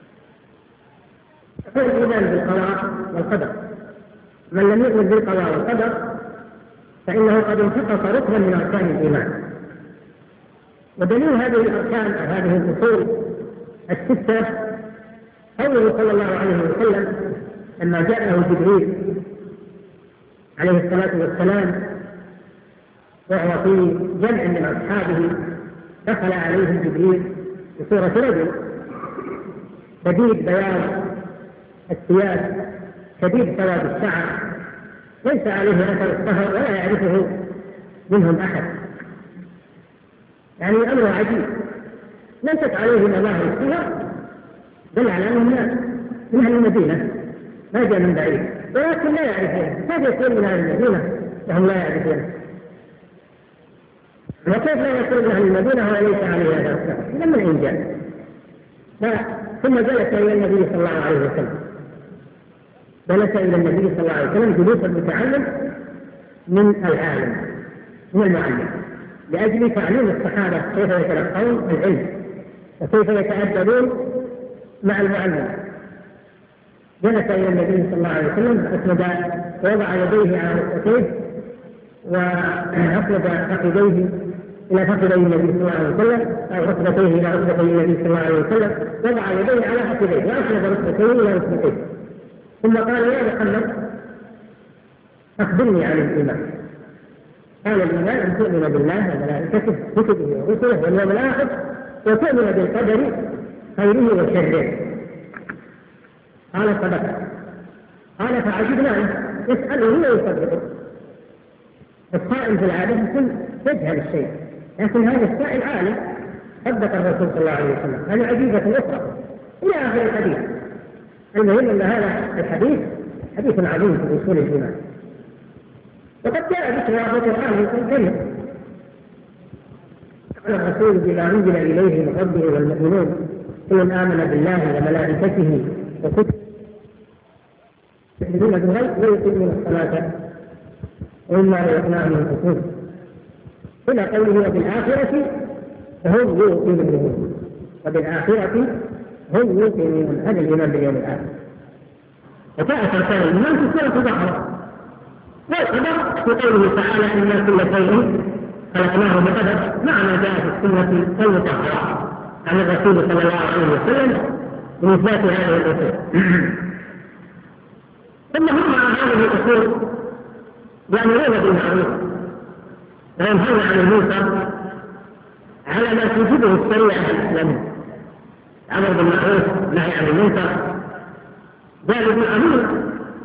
هو الإيمان بالقضاء والقدر. من لم يؤمن بالقضاء والقدر فإنه قد انتقص ركنا من أركان الإيمان. ودليل هذه الأركان أو هذه الأصول الستة قوله صلى الله عليه وسلم لما جاءه جبريل عليه الصلاة والسلام وهو في جمع من أصحابه، دخل عليه جبريل بصورة رجل شديد بياض الثياب شديد سواد الشعر، ليس عليه أثر السهر ولا يعرفه منهم أحد، يعني أمر عجيب ليست عليه مظاهر السهر، بل على أنه من أهل المدينة ما جاء من بعيد، ولكن لا يعرفونه. كيف يكون من أهل المدينة وهم لا يعرفونه؟ وكيف لا يكون من أهل المدينة وهو ليس عليه هذا السهر؟ لما إن جاء ثم جلس إلى النبي صلى الله عليه وسلم، جلس إلى النبي صلى الله عليه وسلم جلوس المتعلم من العالم من المعلم، لأجل تعليم الصحابة كيف يتلقون العلم وكيف يتأدبون مع المعلم. جلس إلى النبي صلى الله عليه وسلم أسند ووضع يديه على ركبتيه وأسند فخذيه إلى فخذي النبي صلى الله عليه وسلم أو ركبتيه إلى ركبتي النبي صلى الله عليه وسلم، وضع يديه على فخذيه وأسند ركبتيه إلى ركبتيه، ثم قال يا محمد أخبرني عن الإيمان. قال الإيمان أن تؤمن بالله وملائكته وكتبه ورسله واليوم الآخر وتؤمن بالقدر خيره وشره. قال صدق. قال فعجبنا له يسأله ويصدقه. الصائم في العادة يجهل الشيء، لكن هذا السائل عالم صدق الرسول صلى الله عليه وسلم. هذه عجيبة أخرى إلى آخر الحديث. المهم أن هذا الحديث حديث عظيم في أصول الإيمان، وقد جاء ذكر في القرآن الكريم. قال الرسول بما أنزل إليه من ربه والمؤمنون كل آمن بالله وملائكته وكتبه يؤمنون بالغيب ويقيمون الصلاة ومما رزقناهم ينفقون، إلى قوله وبالآخرة هم يوقنون، وبالآخرة هم يوقنون. هذا الإيمان باليوم الآخر. وجاءت أركان الإيمان في سورة البقرة والقدر في قوله تعالى إن كل شيء خلقناه بقدر، مع ما جاء في السنة المطهرة عن الرسول صلى الله عليه وسلم من إثبات هذه الأصول. ثم هم مع هذه الأصول يأمرون بالمعروف وينهون عن المنكر على ما توجبه الشريعة الإسلامية. الأمر بالمعروف والنهي عن المنكر ذلك أمر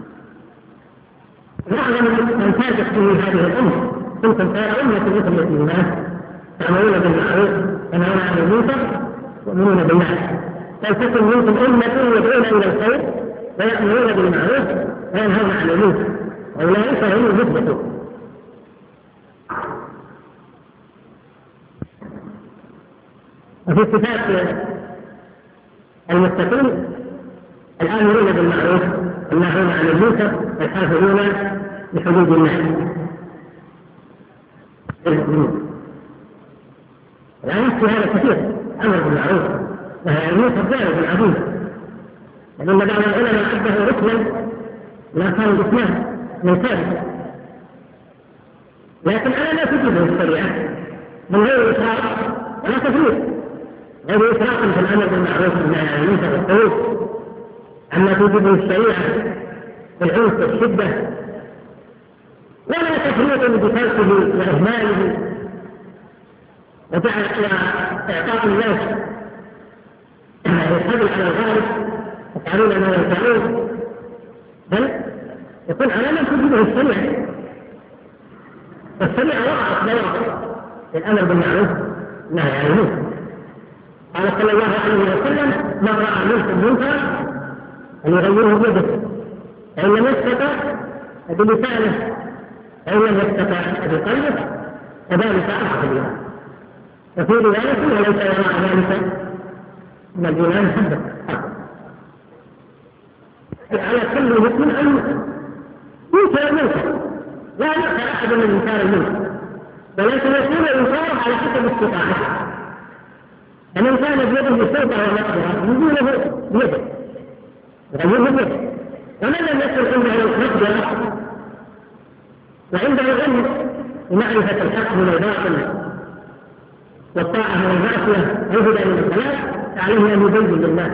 معظم من تاجت به هذه الأمة. كنتم خير أمة أخرجت للناس تأمرون بالمعروف وتنهون عن المنكر وتؤمنون بالله. فلتكن منكم أمة يدعون إلى الخير ويأمرون بالمعروف وينهون عن المنكر، أولئك هم المفلحون. وفي صفات المتقين الآمرون بالمعروف والناهون عن المنكر والحافظون لحدود الله. الآيات في هذا كثير، أمر بالمعروف وهي عن المنكر جانب عظيم، لأن بعض العلماء عده ركنا من أركان الإسلام من ثابت، لكن أنا لا تجيبه الشريعة من غير إسراف ولا تفريط، غير إسراف في الأمر بالمعروف والنهي عن المنكر والحدود، أما تجيبه الشريعة بالعنف والشدة، ولا تفريط بتركه وإهماله وجعل إلى إعطاء الناس الحبل على الغالب يفعلون ما يفعلون، بل يكون على من تجيبه الشريعة. والشريعة وقعت لا وقع الأمر بالمعروف نهى عن المنكر. قال صلى الله عليه وسلم: من رأى منكم منكرا فليغيره بيده، فإن لم يستطع بلسانه، فإن لم يستطع بقلبه، فذلك أضعف الإيمان. وفي رواية: وليس وراء ذلك من الإيمان حبة. على كل مسلم أن ينكر المنكر، لا يؤثر أحد من إنكار المنكر، ولكن يكون إنكاره على حسب استطاعته. فمن كان بيده سلطة ومقدرة يزيله بيده، يغيره بيده. ومن لم يكن عنده مقدرة وعنده علم بمعرفة الحق من الباطل والطاعة من المعصية والهدى من الضلال، فعليه أن يبين للناس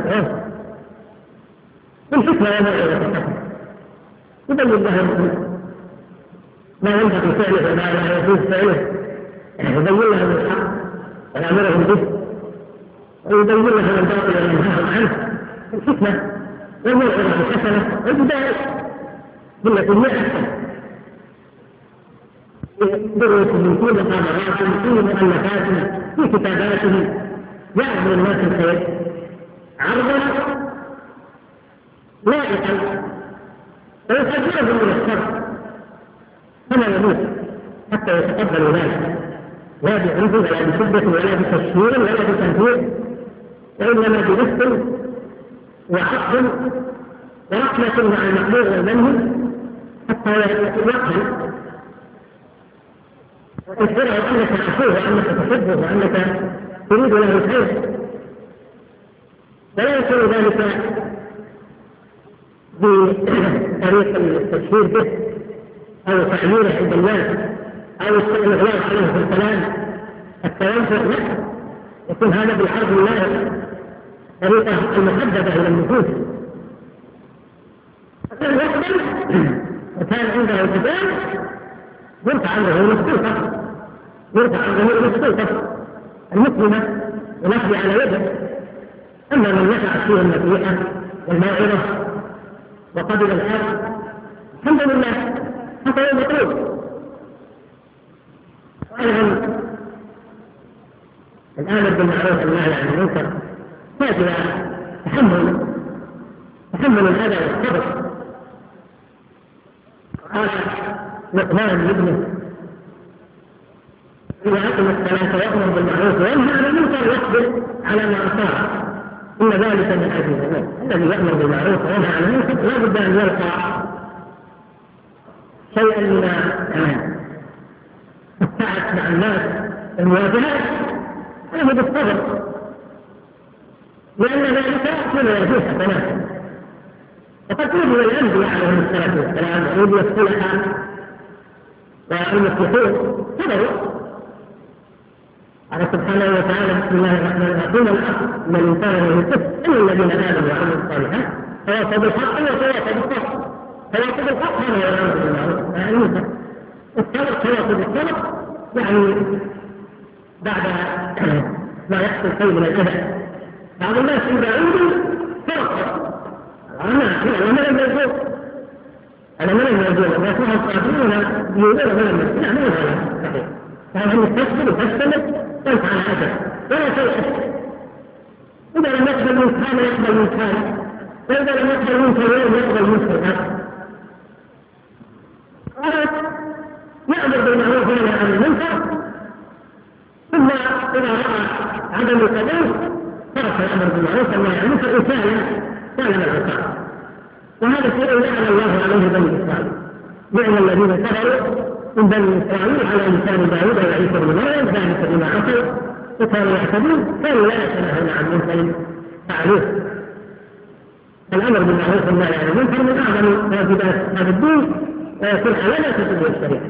بالحكمة والموعظة الحسنة، يبين لهم ما ينبغي فعله وما لا يجوز فعله، يبين لهم الحق ويأمرهم به، ويبين لهم الباطل وينهاهم عنه بالحكمة والموعظة الحسنة والبداية بالتي هي أحسن، دروسهم في محاضراتهم في مؤلفاتهم في كتاباتهم، يعمل الناس الخير عرضا لائقا ويحذرهم من الشر فلا يموت حتى يتقبلوا ذلك، لا بعنف ولا بشدة ولا بتشهير ولا بتنفير، وإنما برفق وعقل ورحمة مع المأمور والمنهي حتى يقبل وتخبره أنك عفوه وأنك تحبه وأنك تريد له الخير. ولا يكون ذلك بطريق التشهير به أو تعميره عند الناس أو الإغلاق عليه في الكلام التوفر، لا، يكون هذا بالعرض اللائق، طريقة المحببة إلى النفوس. فكان يقبل وكان عنده الكتاب يرفع عنه المسلوطة، يرفع عنه المسلوطة المسلمة ونخلي على يده. أما من نفعت فيه النصيحة والموعظة وقبل الحق الحمد لله حتى يوم القيامة. وأيضا الآمر بالمعروف والنهي عن المنكر يحتاج إلى تحمل الأذى والصبر. قال لقمان لابنه: إذا أقم الصلاة ويأمر بالمعروف وينهى عن المنكر واصبر على ما أصاب إن ذلك من عزم الأمور. الذي يأمر بالمعروف وينهى عن المنكر لا بد أن يلقى شيئا من السعة مع الناس المواجهات، هذا بالصبر، لأن ذلك كما يجوز حسنات. وقد وجد الأنبياء عليهم الصلاة والسلام ووجد الصلحاء والمصلحون صبروا. قال سبحانه وتعالى: بسم الله الرحمن الرحيم: الحق من الإنسان من الكفر إلا الذين آمنوا وعملوا الصالحات تواصوا بالحق وتواصوا بالصبر. تواصوا بالحق هذا هو الأمر بالمعروف والنهي عن المنكر. الصبر تواصوا بالصبر يعني بعد ما يحصل شيء من الأذى. بعض الناس إذا عودوا فرقوا أنا لم يجوز، أنا من الموجود الناس هم الصابرين يقولون من المسلمين لا هذا صحيح. فهم تسلم وتسلم تنفع الأجر ولا شيء. إذا لم يقبل من كان يقبل من كان، وإذا لم يقبل من كان يقبل من كان. يأمر بالمعروف وينهى عن المنكر، ثم إذا رأى عدم القبول ترك الأمر بالمعروف والنهي عن المنكر سالم العقاب. وهذا شيء لعن الله عليه بني إسرائيل، لعن الذين كفروا من بني إسرائيل على لسان داود وعيسى بن مريم ذلك بما عصوا وكانوا يعتدون، كانوا لا يتناهون عن منكر فعلوه. الأمر بالمعروف والنهي عن المنكر من أعظم واجبات هذا الدين، ويكون على كتب الشريعة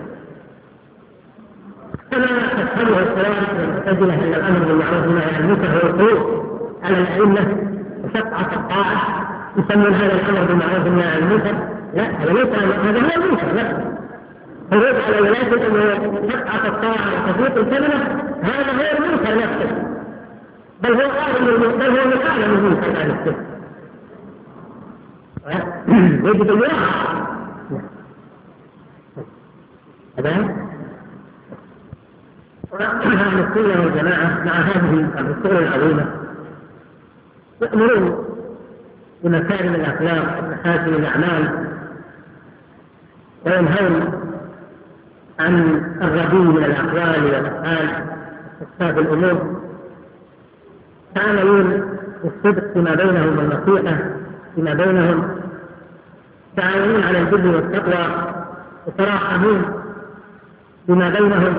كما تفهمه الخوارج والمعتزلة أن الأمر بالمعروف والنهي عن المنكر هو الخروج على الأئمة وشقة الطاعة، يسمون هذا الأمر بالمعروف والنهي عن المنكر. لا، هذا ليس هذا هو المنكر، لا. خروج على ولاة الأمور شقة الطاعة وتفويت الكلمة هذا هو المنكر نفسه، بل هو أعظم المنكر على نفسه. يجب أن يراعى هذا. وأهل السنة والجماعة مع هذه الأصول العظيمة يأمرون بمكارم الأخلاق ومحاسن الأعمال، وينهون عن الرديء من الأقوال والأفعال وإفساد الأمور، تعاملون بالصدق فيما بينهم والنصيحة فيما بينهم، تعاونون على البر والتقوى، يتراحمون فيما بينهم.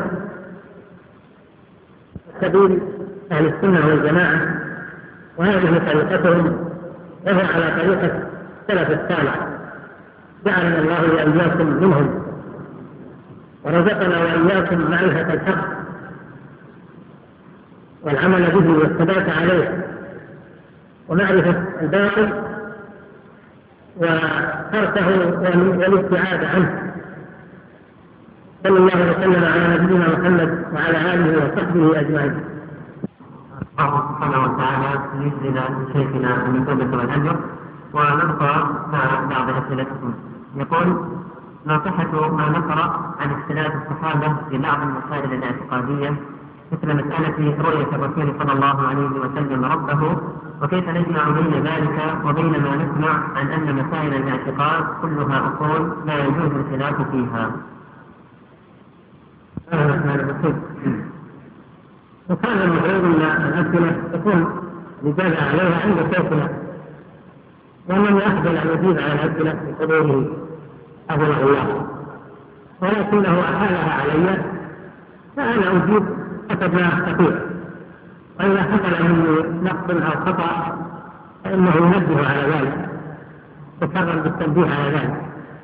سبيل أهل السنة والجماعة، وهذه طريقتهم، وهو على طريقة السلف الصالح، جعلنا الله وإياكم منهم، ورزقنا وإياكم معرفة الحق والعمل به والثبات عليه، ومعرفة الباطل وتركه والابتعاد عنه. صلى الله وسلم على نبينا محمد وعلى آله وصحبه أجمعين. الله سبحانه وتعالى يجزل شيخنا المثوبة والأجر، ونبقى مع بعض أسئلتكم. يقول: ما صحة ما نقرأ عن اختلاف الصحابة في بعض المسائل الاعتقادية مثل مسألة رؤية الرسول صلى الله عليه وسلم ربه، وكيف نجمع بين ذلك وبين ما نسمع عن أن مسائل الاعتقاد كلها أصول لا يجوز الخلاف فيها؟ وكان المفروض أن الأسئلة تكون رجال عليها عند شيخنا، ومن أفضل أن يجيب على الأسئلة في حضوره أبلغ الله، ولكنه أحالها علي فأنا أجيب حسب ما أستطيع، وإذا حصل مني نقص أو خطأ فإنه ينبه على ذلك، تكرر بالتنبيه على ذلك.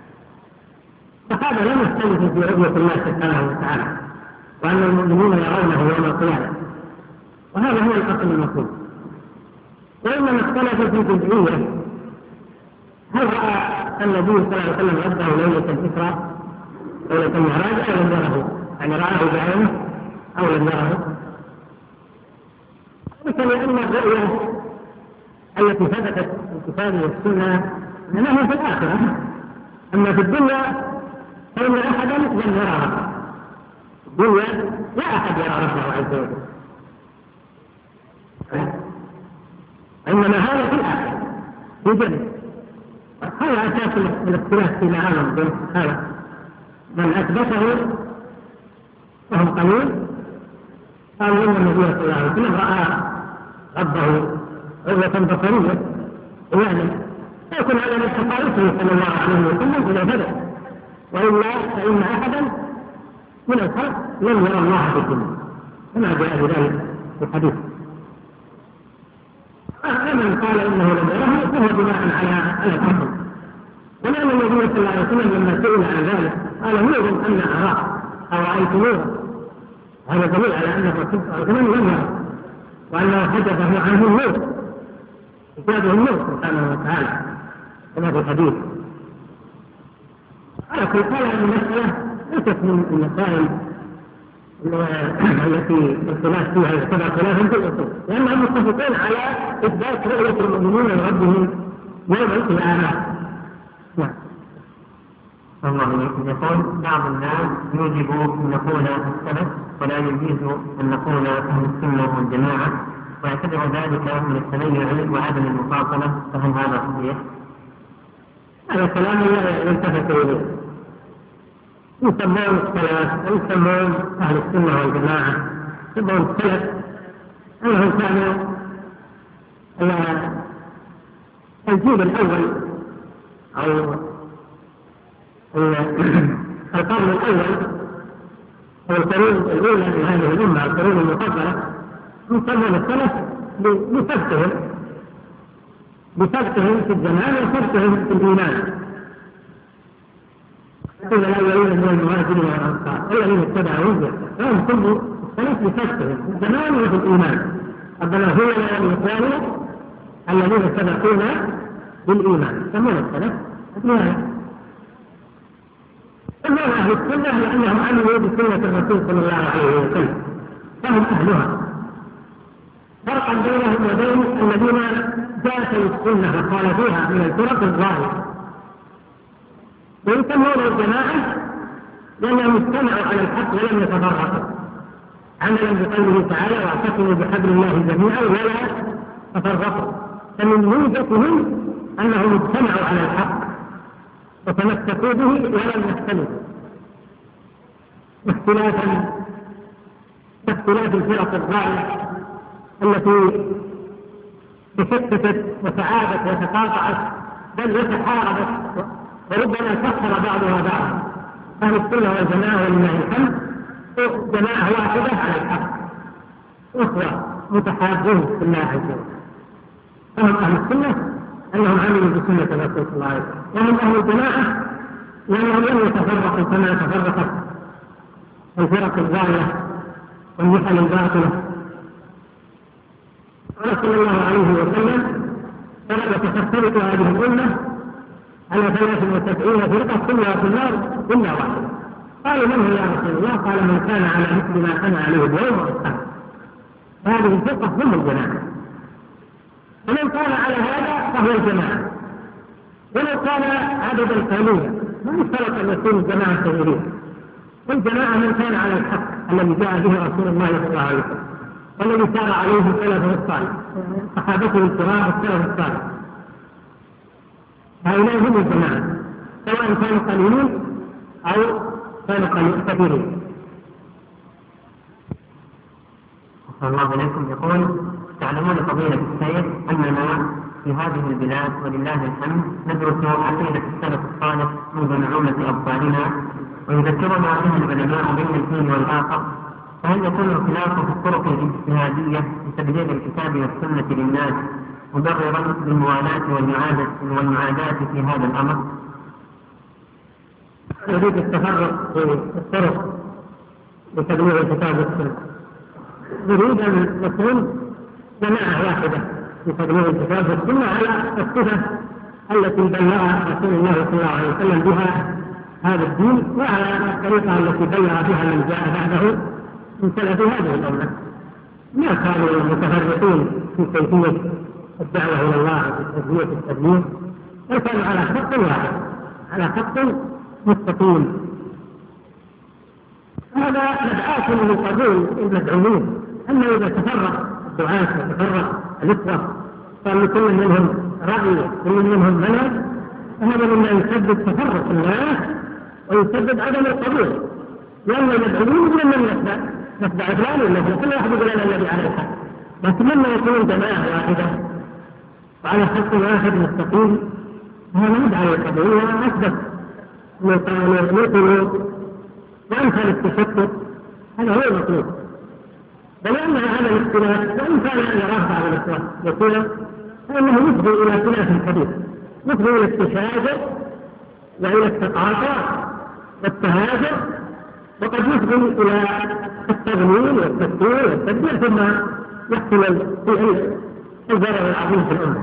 فهذا لم يختلف في رؤية الله سبحانه وتعالى، وأن المؤمنين يرونه يوم القيامة، وهذا هو الأصل المطلوب. وإنما اختلف في جزئية: هل رأى النبي صلى الله عليه وسلم ربه ليلة الإسراء ليلة المعراج أو لم يره؟ يعني رآه بعينه أو لم يره؟ لأن الرؤية التي ثبتت في الكتاب والسنة أنها في الآخرة، أما في الدنيا فإن أحدا لم يرى ربه. الدنيا لا أحد يرى ربه عز وجل، إنما هذا في الآخرة في جنة. هذا أساس الاختلاف في العالم بين الصحابة، من أثبته وهم قليل قالوا إن النبي صلى الله عليه وسلم رأى ربه رؤية بصرية، يعني يكون هذا من حقائقه صلى الله عليه وسلم إلى بدء، وإلا فإن أحدا من الخلق لم يرى الله في الدنيا، كما جاء بذلك في الحديث. من قال إنه لم يره فهو بناء على الأصل، ولأن النبي صلى الله عليه وسلم لما سئل عن ذلك قال: نور أن أراه أو رأيت نورا. هذا دليل على أن الرسول صلى الله عليه وسلم لم يره، وأنه حدثه عنه النور، إجابه النور سبحانه وتعالى كما في الحديث. على كل حال المسألة ليست من المسائل التي الخلاف فيها يعتبر خلافا في الأصول، لأنهم متفقون على إثبات رؤية المؤمنين لربهم يوم القيامة. الله يقول: بعض الناس يوجب أن نقول السلف ولا يجيز أن نقول أهل السنة والجماعة، ويعتبر ذلك من التنيع وعدم المفاصلة، فهل هذا صحيح؟ هذا كلام لا يلتفت إليه. يسمون السلف ويسمون أهل السنة والجماعة، يسمون السلف أنهم كانوا الجيل الأول أو القرن الأول أو القرون الأولى من هذه الأمة، القرون المفضلة، يسمون السلف بسبقهم في الزمان وسبقهم في الإيمان. يقول الأولين من المهاجرين والأنصار والذين اتبعوهم فهم كل السلف بسبقهم في الزمان وفي الإيمان. ربنا هو الإخوان الذين سبقونا بالإيمان، يسمون السلف أثناء. أما أهل السنة لأنهم عملوا بسنة الرسول صلى الله عليه وسلم فهم أهلها، فرقا بينهم وبين الذين جاءوا السنة وخالفوها من الفرق الظاهرة. ويسمون الجماعة لأنهم اجتمعوا على الحق ولم يتفرقوا، عملا بقوله تعالى واعتصموا بحبل الله جميعا ولا تفرقوا. فمن ميزتهم انهم اجتمعوا على الحق وتمسكوا به ولم يختلفوا، باختلاف الفرق الضالة التي تشتتت وتعابت وتقاطعت بل وتحاربت وربما كفر بعضها بعضا. أهل السنة والجماعة ولله الحمد جماعة واحدة على الحق، أخوة متحابون في الله عز وجل. فهم أهل السنة أنهم عملوا بسنة الرسول صلى الله عليه وسلم، وهم أهل الجماعة لأنهم لم يتفرقوا كما تفرقت الفرق الضالة والمحن الباطلة. قال صلى الله عليه وسلم وتفترق هذه الأمة على 73 فرقة كلها في النار إلا واحدة. قالوا من هو يا رسول الله؟ قال من كان على مثل ما أنا عليه اليوم وأصحابي. هذه الفرقة هم الجماعة، ومن كان على هذا فهو الجماعة، ولو كان عددا قليلا ما يشترط أن يكون الجماعة كثيرين. والجماعة من كان على الحق الذي جاء به رسول الله صلى الله عليه وسلم والذي سار عليه سلفه الصالح صحابته الكرام والسلف الصالح. هؤلاء هم الجماعة سواء كانوا قليلين أو كانوا كثيرين. الله عليكم. يقول تعلمون فضيلة الشيخ أننا في هذه البلاد ولله الحمد ندرس عقيدة السلف الصالح منذ نعومة أبطالنا، ويذكرنا بها العلماء بين الحين والآخر. فهل يكون الخلاف في الطرق الاجتهادية في تبليغ الكتاب والسنة للناس مبررا بالموالاة والمعاداة في هذا الأمر؟ يريد التفرق في الطرق لتبليغ الكتاب والسنة، يريد أن نكون جماعة واحدة في تبليغ الكتاب والسنة على الصفة التي بلغ رسول الله صلى الله عليه وسلم بها هذا الدين، وعلى الطريقة التي بلغ بها من جاء بعده من سلف هذه الأمة. ما كانوا متفرقين في كيفية الدعوة إلى الله وفي كيفية التبليغ، بل كانوا على خط واحد، على خط مستقيم. هذا مدعاة لقبول المدعوين. أما إذا تفرق الدعاة وتفرق الإخوة صار لكل منهم رأي وكل منهم منهج، فهذا مما يسبب تفرق الناس ويسبب عدم القبول، لأن المدعوين من نتبع فلان ولا كل واحد يقول أنا الذي على الحق. لكن لما يكون جماعة واحدة وعلى خط واحد مستقيم هذا مدعى للقبول وأثبت نقول وأمثال التشتت. هذا هو المطلوب. بل أن هذا الاختلاف وإن كان يراه بعض الإخوة يقول فإنه يفضي إلى خلاف كبير، يفضي إلى التشاجر وإلى التقاطع والتهاجر، وقد يفضي إلى التغليل والتكفير والتبديع، ثم يحصل الضرر العظيم في الأمة.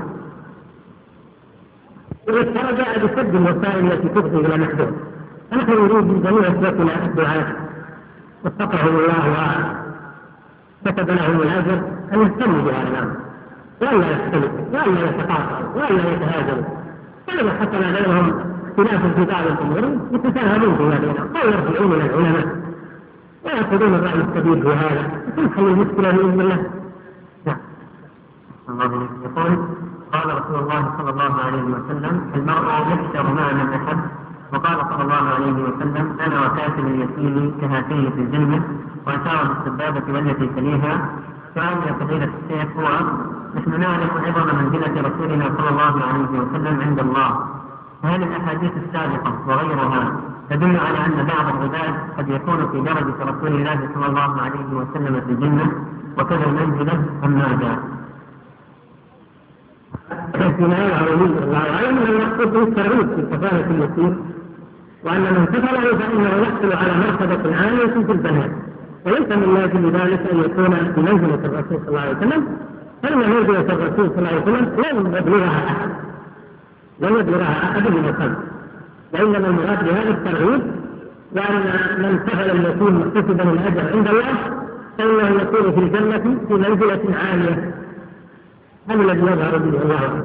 إذا استرجع بسد الوسائل التي تفضي إلى محدود. فنحن نريد من جميع إخوتنا الدعاة واتقهم الله وكتب لهم الأجر أن يهتموا بهذا الأمر، وألا يختلفوا وألا يتقاطعوا وألا يتهاجروا. فإذا حصل بينهم اختلاف في بعض الأمور يتساهلون فيما بينهم أو يرجعون إلى العلماء ويأخذون الرأي الكبير في هذا وتنحل المشكلة بإذن الله. الله يقول قال رسول الله صلى الله عليه وسلم المرء يحشر مع من أحب، وقال صلى الله عليه وسلم أنا وكاتب اليتيم كهاتين في الجنة، وأشار بالسبابة والتي تليها. سؤال يا فضيلة الشيخ هو نحن نعلم عظم منزلة رسولنا صلى الله عليه وسلم عند الله، فهل الأحاديث السابقة وغيرها تدل على أن بعض العباد قد يكون في درجة رسول الله صلى الله عليه وسلم في الجنة وكذا المنزلة أم ماذا؟ الاحتمال على الله أعلم أن المقصود به الترغيب في كفالة اليتيم، وأن من كفله فإنه يحصل على مرتبة عالية في البنات، وليس من لازم ذلك أن يكون بمنزلة الرسول صلى الله عليه وسلم، فإن منزلة الرسول صلى الله عليه وسلم لن يبلغها أحد من الخلق، وإنما المراد بهذا الترغيب، وأن من كفل اليتيم محتسبا الأجر عند الله فإنه يكون في الجنة في منزلة عالية. هذا الذي يظهر به الله.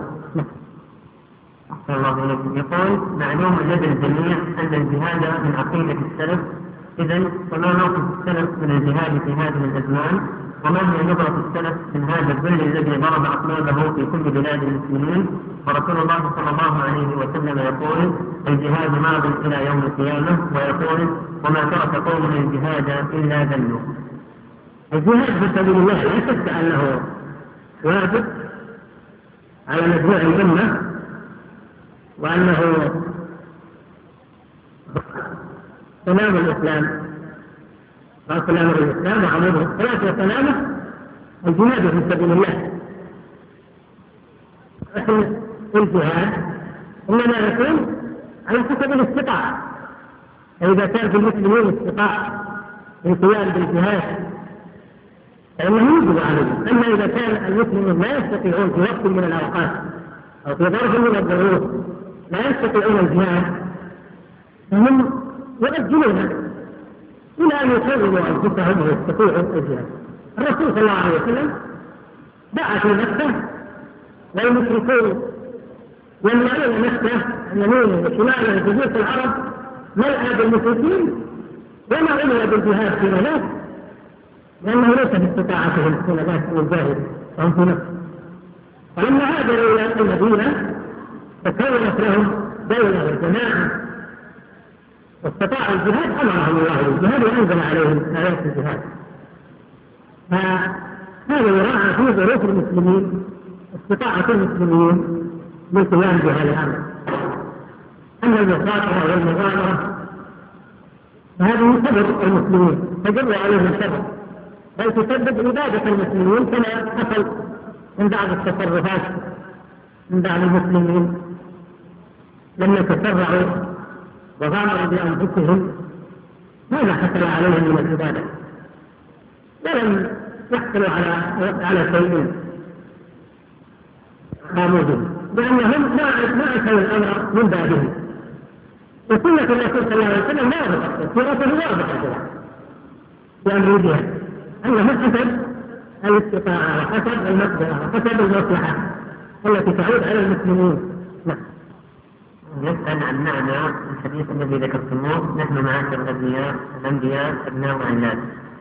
الله عليكم. يقول معلوم لدى الجميع أن الجهاد من عقيدة السلف إذن فما موقف السلف من الجهاد في هذه الأزمان؟ وما هي نظرة السلف من هذا الذل الذي ضرب أطنابه في كل بلاد المسلمين؟ ورسول الله صلى الله عليه وسلم يقول: الجهاد ماض إلى يوم القيامة، ويقول: وما ترك قوم الجهاد إلا ذلوا. الجهاد في سبيل الله لا شك أنه واجب على مجموع الأمة، وأنه سلام الإسلام، سلام الإسلام وعموده الصلاة وسلامه الجهاد في سبيل الله. لكن الجهاد إنما يكون على حسب الاستطاعة، فإذا كان في المسلمين استطاعة القيام بالجهاد فإنه يجب عليهم. أما إذا كان المسلمين لا يستطيعون في وقت من الأوقات أو في ظرف من الظروف لا يستطيعون الجهاد فهم يؤجلون إلى أن يقرروا أنفسهم ويستطيعوا الجهاد. الرسول صلى الله عليه وسلم دعا في مكة والمشركون يمنعون مكة يمينه وشماله وجزيرة العرب ملأى بالمشركين وما أمر بالجهاد في هناك، لأنه ليس في استطاعتهم في ذلك أن يجاهدوا وهم في مكة. فلما هاجروا إلى المدينة تكونت لهم دولة وجماعة واستطاعوا الجهاد أمرهم الله بالجهاد وأنزل عليهم آيات الجهاد. فهذا يراعى في ظروف المسلمين استطاعة المسلمين بالقيام بهذا الأمر. أما المخاطرة والمغامرة فهذه تضر المسلمين، تجر عليهم الشر، بل تسبب عبادة المسلمين كما حصل من بعض التصرفات من بعض المسلمين لما تسرعوا وغامروا بأنفسهم ماذا حصل عليهم من العبادة؟ ولم يحصلوا على شيء قاموا به، لأنهم ما أتوا الأمر من بعدهم. وسنة الرسول صلى الله عليه وسلم واضحة، سيرته واضحة بأمر بها، أنه حسب الاستطاعة وحسب المقدرة وحسب المصلحة التي تعود على المسلمين. نعم. يسأل عن معنى الحديث الذي ذكرتموه: نحن معاشر الأنبياء أبناء وعلات.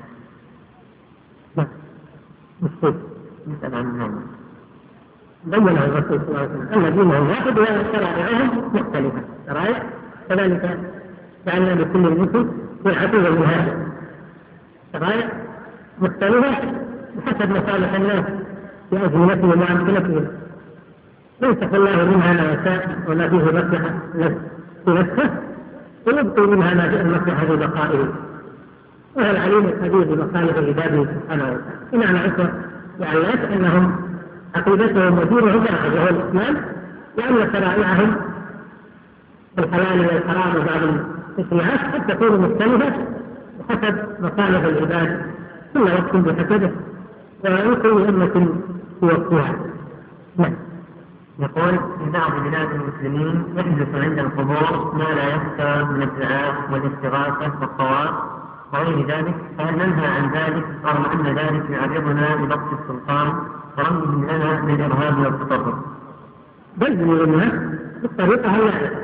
نعم. يسأل عن هذا. بيّنه الرسول صلى الله عليه وسلم أن دينهم واحد وشرائعهم مختلفة، شرائع كذلك جعلنا لكل منكم شرعة ومنهاجا، شرائع مختلفة بحسب مصالح الناس في أزمنتهم وأمكنتهم. ينسخ الله منها ما يشاء وما فيه مصلحة في نفسه ويبقي منها ما فيه المصلحة في بقائه، وهو العليم الخبير بمصالح عباده سبحانه وتعالى. بمعنى عشر وعلات أنهم عقيدتهم ودينهم واحد وهو الإسلام، لأن شرائعهم الحلال والحرام وبعض التشريعات قد تكون مختلفة بحسب مصالح العباد كل وقت بحسبه وكل أمة في وقتها. يقول: في بعض بلاد المسلمين يحدث عند القبور ما لا يخفى من الدعاء والاستغاثة والطواف وغير ذلك، فهل ننهى عن ذلك رغم أن ذلك يعرضنا لبطش السلطان ورمزهم لنا بالإرهاب والتطرف؟ بل للناس الطريقة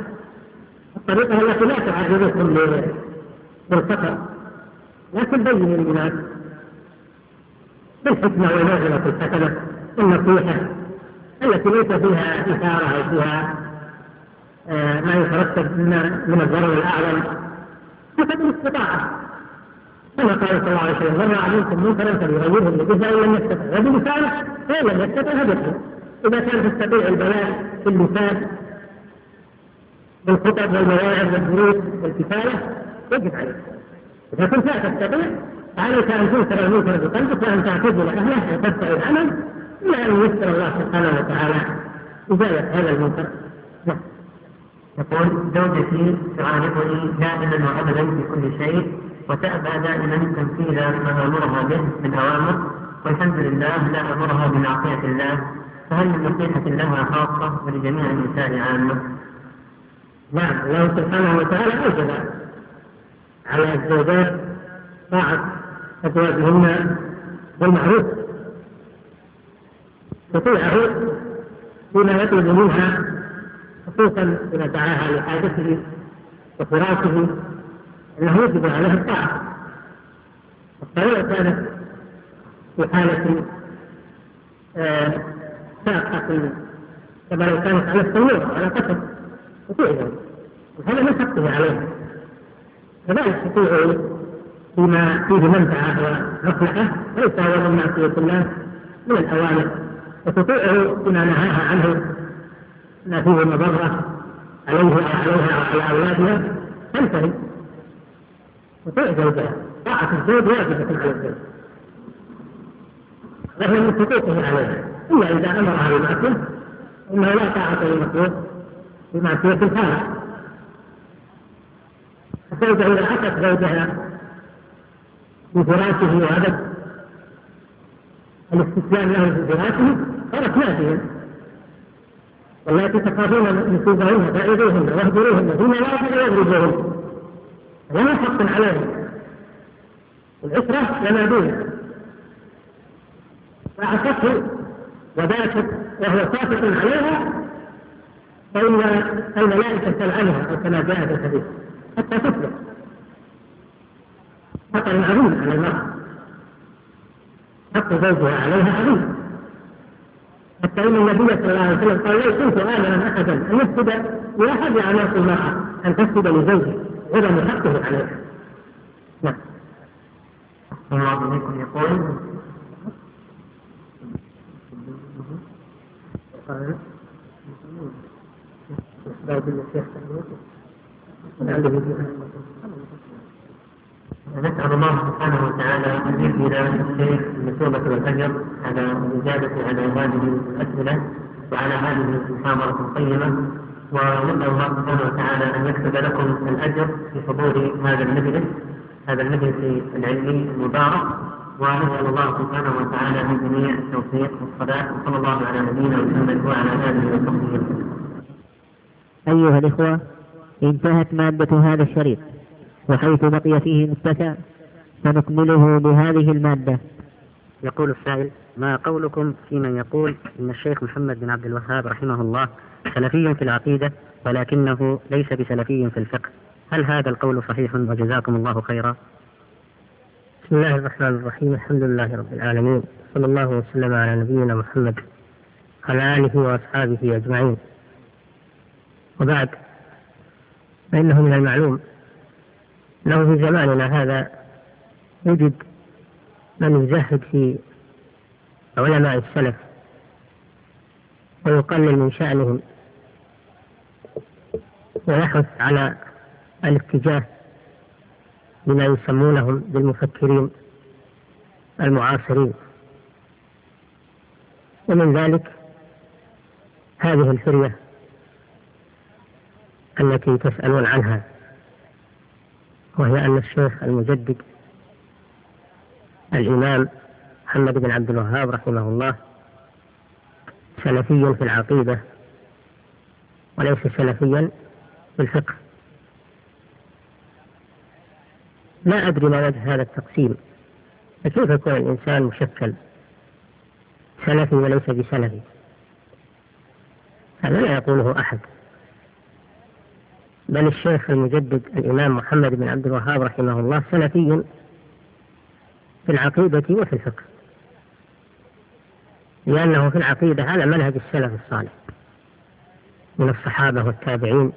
التي لا تعرضكم للخطر، لكن بين للناس بالحكمة والموعظة الحسنة والنصيحة التي ليس فيها إثارة أو فيها ما يترتب من الضرر الأعظم حسب الاستطاعة، كما قال صلى الله عليه وسلم: من رأى منكم منكرا فليغيره بيده فإن لم يستطع وبلسانه فإن لم يستطع بيده. إذا كان تستطيع البيان في اللسان بالخطب والمواعظ والدروس والكفاية يجب عليك. إذا كنت لا تستطيع فعليك أن تنكر المنكر بقلبك وأن تعتزل أهله وتبدأ العمل إلى أن يسر الله سبحانه وتعالى إزالة هذا المنكر. يقول: زوجتي تعارضني دائما وأبدا في كل شيء وتأبى دائما تنفيذ ما أمرها به من أوامر، والحمد لله لا أمرها بمعصية الله، فهل من نصيحة لها خاصة ولجميع النساء عامة؟ نعم، الله سبحانه وتعالى أوجب على الزوجات طاعة أزواجهن بالمعروف، تطيعه فيما يطلب منها، خصوصا إذا دعاها لحاجته وفراشه أنه يجب عليه الطاعة. الطريقة كانت في حالة شاقة كما لو كانت على التنور على قصر يطيعه، وهذا من حقه عليه. كذلك يطيعه فيما فيه منفعة ومصلحة وليس هو من معصية الله من الأوامر، وتطيعه فيما نهاها عنه ما فيه مضرة عليه أو عليها أو على أولادها تنتهي. تطيع زوجها، طاعة الزوج واجبة على الزوج وهي من حقوقه عليها، إلا إذا أمرها بمعصية إنه لا طاعة للمخلوق بمعصية الخالق. الزوجة إذا أتت زوجها بفراشه وأبت الاستسلام له في فراشه صارت نافية، واللاتي تخافون نشوزهن فاعظوهن واهجروهن فيما لا يضربوهن، ولا حق عليهم، العشرة لما دونه، فعصته وباتت وهو ساقط عليها فإن الملائكة تلعنها أو كما جاء في الحديث حتى تصبح. خطر عظيم على المرأة، حق زوجها عليها عظيم، حتى إن النبي صلى الله عليه وسلم قال: لو كنت آمنا أحدا أن يسجد لأحد أعناق المرأة أن تسجد لزوجه عظم حقه عليها. نعم. الله عليكم. يقول نسأل الله سبحانه وتعالى أن يجزل الشيخ المثوبة والأجر على الإجابة على هذه الأسئلة وعلى هذه المحاضرة القيمة، ونسأل الله سبحانه وتعالى أن يكتب لكم الأجر في حضور هذا المجلس العلمي المبارك، ونسأل الله سبحانه وتعالى من جميع التوفيق والصلاة، وصلى الله على نبينا محمد وعلى آله وصحبه وسلم. أيها الإخوة، انتهت مادة هذا الشريط، وحيث بقي فيه متسع سنكمله بهذه المادة. يقول السائل: ما قولكم في من يقول إن الشيخ محمد بن عبد الوهاب رحمه الله سلفي في العقيدة ولكنه ليس بسلفي في الفقه؟ هل هذا القول صحيح؟ وجزاكم الله خيرا. بسم الله الرحمن الرحيم. الحمد لله رب العالمين، صلى الله وسلم على نبينا محمد وعلى آله وأصحابه أجمعين، وبعد، فإنه من المعلوم أنه في زماننا هذا يوجد من يزهد في علماء السلف ويقلل من شأنهم ويحث على الاتجاه بما يسمونهم بالمفكرين المعاصرين، ومن ذلك هذه الفرية التي تسألون عنها، وهي أن الشيخ المجدد الإمام محمد بن عبد الوهاب رحمه الله سلفي في العقيدة وليس سلفيا في الفقه. لا أدري ما وجه هذا التقسيم، فكيف يكون الإنسان مشكل سلفي وليس بسلفي؟ هذا لا يقوله أحد، بل الشيخ المجدد الإمام محمد بن عبد الوهاب رحمه الله سلفي في العقيدة وفي الفقه، لأنه في العقيدة على منهج السلف الصالح من الصحابة والتابعين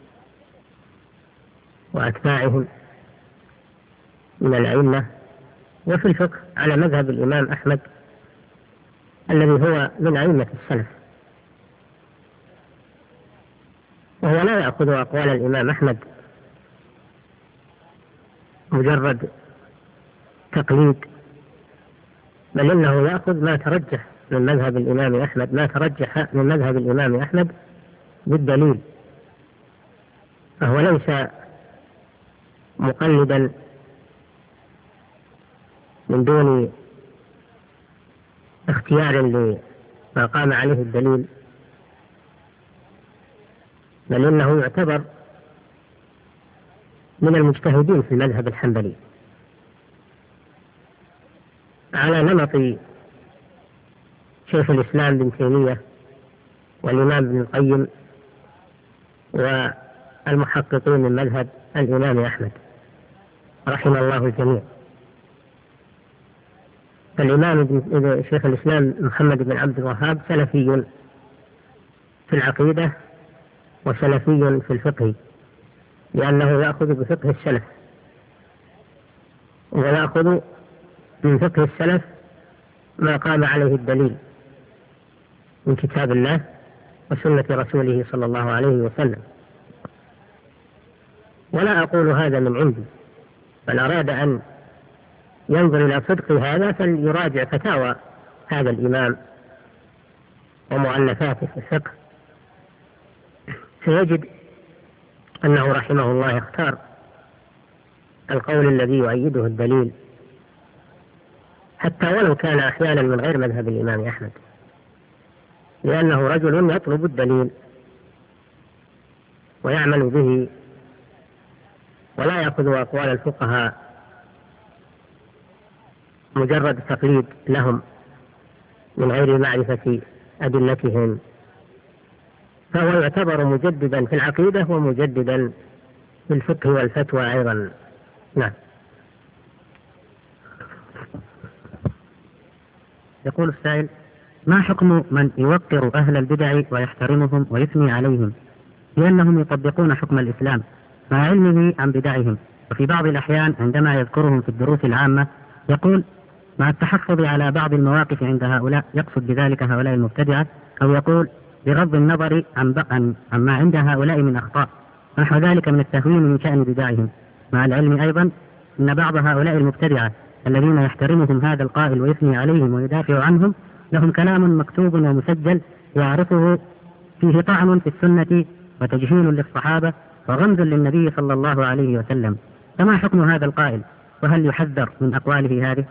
وأتباعهم من الأئمة، وفي الفقه على مذهب الإمام أحمد الذي هو من أئمة السلف، وهو لا يأخذ أقوال الإمام أحمد مجرد تقليد، بل إنه يأخذ ما ترجح من مذهب الإمام أحمد، ما ترجح من مذهب الإمام أحمد بالدليل، فهو ليس مقلدا من دون اختيار لما قام عليه الدليل، بل إنه يعتبر من المجتهدين في المذهب الحنبلي على نمط شيخ الإسلام بن تيمية والإمام ابن القيم والمحققين من مذهب الإمام أحمد. رحم الله الجميع. فالإمام شيخ الإسلام محمد بن عبد الوهاب سلفي في العقيدة وسلفي في الفقه، لأنه يأخذ بفقه السلف، ويأخذ من فقه السلف ما قام عليه الدليل من كتاب الله وسنة رسوله صلى الله عليه وسلم. ولا أقول هذا من عندي، بل أراد أن ينظر إلى صدق هذا فليراجع فتاوى هذا الإمام ومؤلفاته في الفقه، سيجد أنه رحمه الله اختار القول الذي يؤيده الدليل، حتى ولو كان أحيانا من غير مذهب الإمام أحمد، لأنه رجل يطلب الدليل ويعمل به، ولا يأخذ أقوال الفقهاء مجرد تقليد لهم من غير معرفة أدلتهم، فهو يعتبر مجددا في العقيدة ومجددا في الفقه والفتوى أيضا. نعم. يقول السائل: ما حكم من يوقر أهل البدع ويحترمهم ويثني عليهم لأنهم يطبقون حكم الإسلام مع علمه عن بدعهم، وفي بعض الأحيان عندما يذكرهم في الدروس العامة يقول مع التحفظ على بعض المواقف عند هؤلاء، يقصد بذلك هؤلاء المبتدعة، أو يقول بغض النظر عما عند هؤلاء من أخطاء، نحو ذلك من التهوين من شأن بدعهم، مع العلم أيضا أن بعض هؤلاء المبتدعة الذين يحترمهم هذا القائل ويثني عليهم ويدافع عنهم لهم كلام مكتوب ومسجل يعرفه فيه طعن في السنة وتجهيل للصحابة وغمز للنبي صلى الله عليه وسلم، فما حكم هذا القائل؟ وهل يحذر من أقواله هذه؟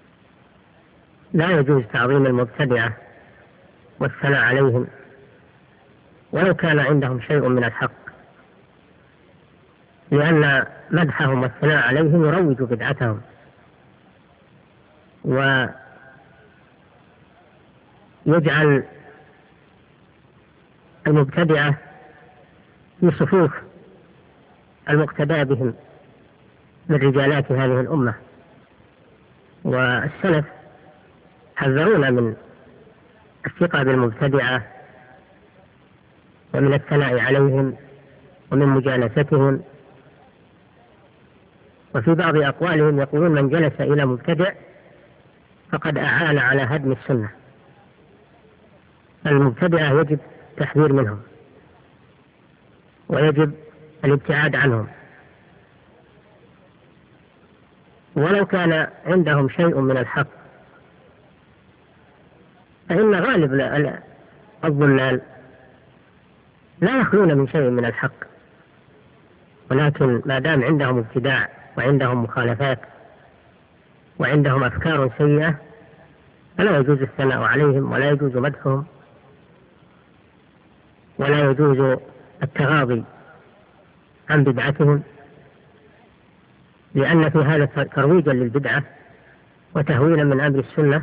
لا يجوز تعظيم المبتدعة والثناء عليهم ولو كان عندهم شيء من الحق، لأن مدحهم والثناء عليهم يروج بدعتهم ويجعل المبتدعة في صفوف المقتدى بهم من رجالات هذه الأمة. والسلف حذرونا من الثقة بالمبتدعة ومن الثناء عليهم ومن مجالستهم، وفي بعض أقوالهم يقولون من جلس إلى مبتدع فقد أعان على هدم السنة. المبتدعة يجب التحذير منهم ويجب الابتعاد عنهم، ولو كان عندهم شيء من الحق، فإن غالب الضلال لا يخلون من شيء من الحق، ولكن ما دام عندهم ابتداع وعندهم مخالفات وعندهم أفكار سيئة فلا يجوز الثناء عليهم ولا يجوز مدحهم ولا يجوز التغاضي عن بدعتهم، لأن في هذا ترويجا للبدعة وتهويلا من أمر السنة،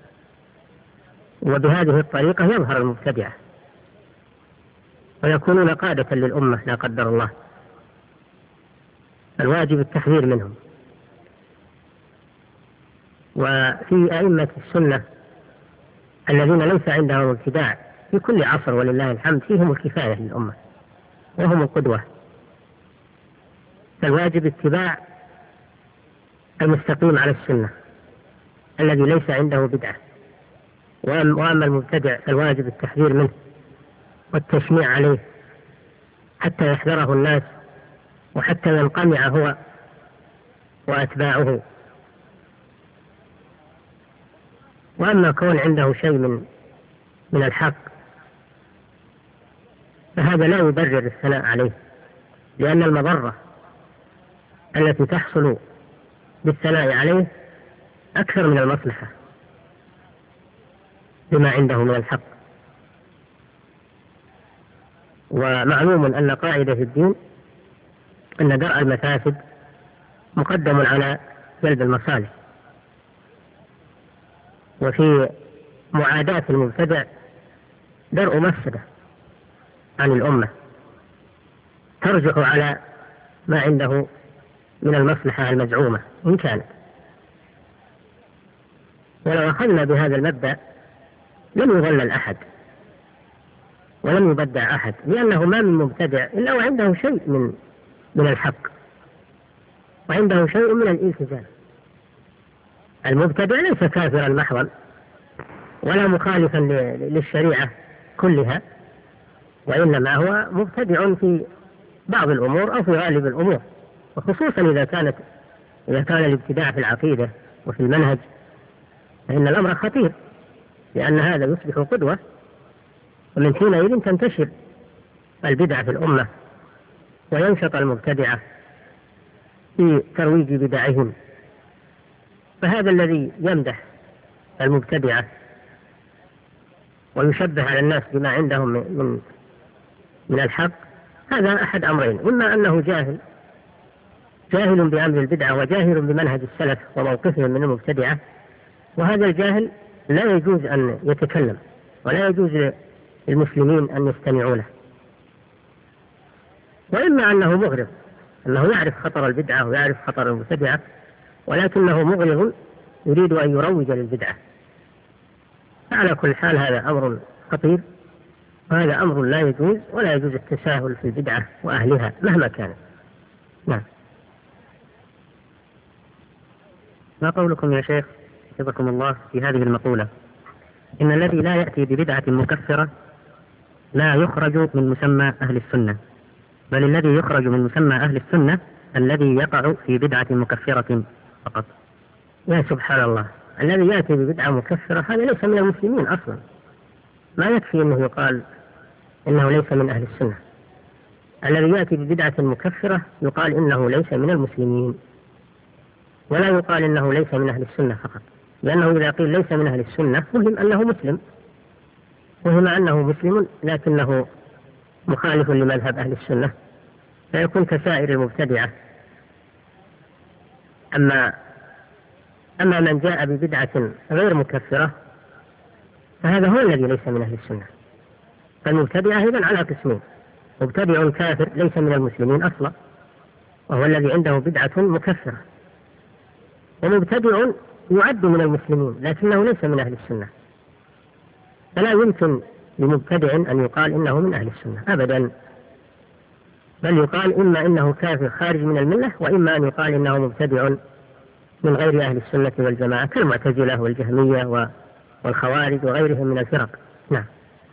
وبهذه الطريقة يظهر المبتدعة ويكونون قادة للأمة لا قدر الله. الواجب التحذير منهم. وفي أئمة السنة الذين ليس عندهم ابتداع في كل عصر ولله الحمد فيهم الكفاية للأمة وهم القدوة، فالواجب اتباع المستقيم على السنة الذي ليس عنده بدعة. وأما المبتدع فالواجب التحذير منه والتشنيع عليه حتى يحذره الناس وحتى ينقمع هو وأتباعه. وأما كون عنده شيء من الحق فهذا لا يبرر الثناء عليه، لأن المضرة التي تحصل بالثناء عليه أكثر من المصلحة بما عنده من الحق. ومعلوم أن قاعدة في الدين أن درء المفاسد مقدم على جلب المصالح، وفي معاداة المبتدع درء مفسدة عن الأمة ترجع على ما عنده من المصلحة المزعومة إن كانت. ولو أخذنا بهذا المبدأ لم يضلل أحد ولم يبدع أحد، لأنه ما من مبتدع إلا وعنده شيء من الحق وعنده شيء من الالتزام. المبتدع ليس كافرا محضا ولا مخالفا للشريعة كلها، وإنما هو مبتدع في بعض الأمور أو في غالب الأمور، وخصوصا إذا كان الابتداع في العقيدة وفي المنهج فإن الأمر خطير، لأن هذا يصبح قدوة، ومن حينئذ تنتشر البدع في الأمة وينشط المبتدعة في ترويج بدعهم. فهذا الذي يمدح المبتدعة ويشبه على الناس بما عندهم من الحق، هذا أحد أمرين: إما أنه جاهل بأمر البدعة وجاهل بمنهج السلف وموقفهم من المبتدعة، وهذا الجاهل لا يجوز أن يتكلم ولا يجوز للمسلمين أن يستمعوا له. وإما أنه مغرض، أنه يعرف خطر البدعة ويعرف خطر المبتدعة، ولكنه مغرض يريد أن يروج للبدعة. فعلى كل حال هذا أمر خطير، وهذا أمر لا يجوز، ولا يجوز التساهل في البدعة وأهلها مهما كانت. نعم. ما قولكم يا شيخ حفظكم الله في هذه المقولة: إن الذي لا يأتي ببدعة مكفرة لا يخرج من مسمى أهل السنة، بل الذي يخرج من مسمى أهل السنة الذي يقع في بدعة مكفرة فقط؟ يا سبحان الله، الذي يأتي ببدعة مكفرة هذا ليس من المسلمين أصلا، ما يكفي أنه يقال إنه ليس من أهل السنة. الذي يأتي ببدعة مكفرة يقال إنه ليس من المسلمين، ولا يقال إنه ليس من أهل السنة فقط، لأنه إذا قيل ليس من أهل السنة فهم أنه مسلم، وهم أنه مسلم لكنه مخالف لمذهب أهل السنة، فيكون كسائر المبتدعة. أما من جاء ببدعة غير مكفرة فهذا هو الذي ليس من أهل السنة. فالمبتدعة إذن على قسمين: مبتدع كافر ليس من المسلمين أصلا وهو الذي عنده بدعة مكفرة، ومبتدع يعد من المسلمين لكنه ليس من أهل السنة. فلا يمكن لمبتدع أن يقال إنه من أهل السنة أبدا، بل يقال إما إنه كافر خارج من الملة، وإما أن يقال إنه مبتدع من غير أهل السنة والجماعة كالمعتزلة والجهمية والخوارج وغيرهم من الفرق. نعم.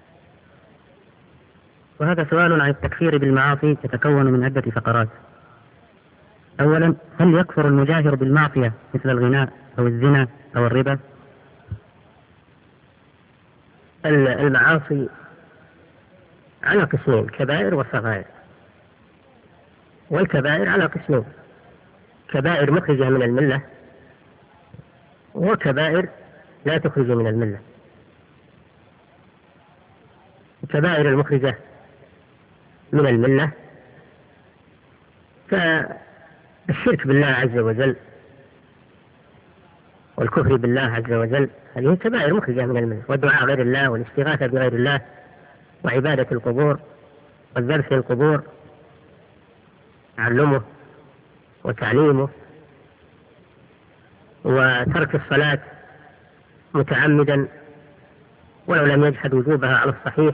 وهذا سؤال عن التكفير بالمعاصي تتكون من عدة فقرات. أولا: هل يكفر المجاهر بالمعصية مثل الغناء أو الزنا أو الربا؟ المعاصي على قسمين: كبائر وصغائر. والكبائر على قسمين: كبائر مخرجة من الملة وكبائر لا تخرج من الملة. الكبائر المخرجة من الملة كالشرك بالله عز وجل والكفر بالله عز وجل، هذه كبائر مخرجة من الملة، والدعاء غير الله والاستغاثة بغير الله وعبادة القبور والذبح في القبور، تعلمه وتعليمه، وترك الصلاة متعمدا ولو لم يجحد وجوبها على الصحيح،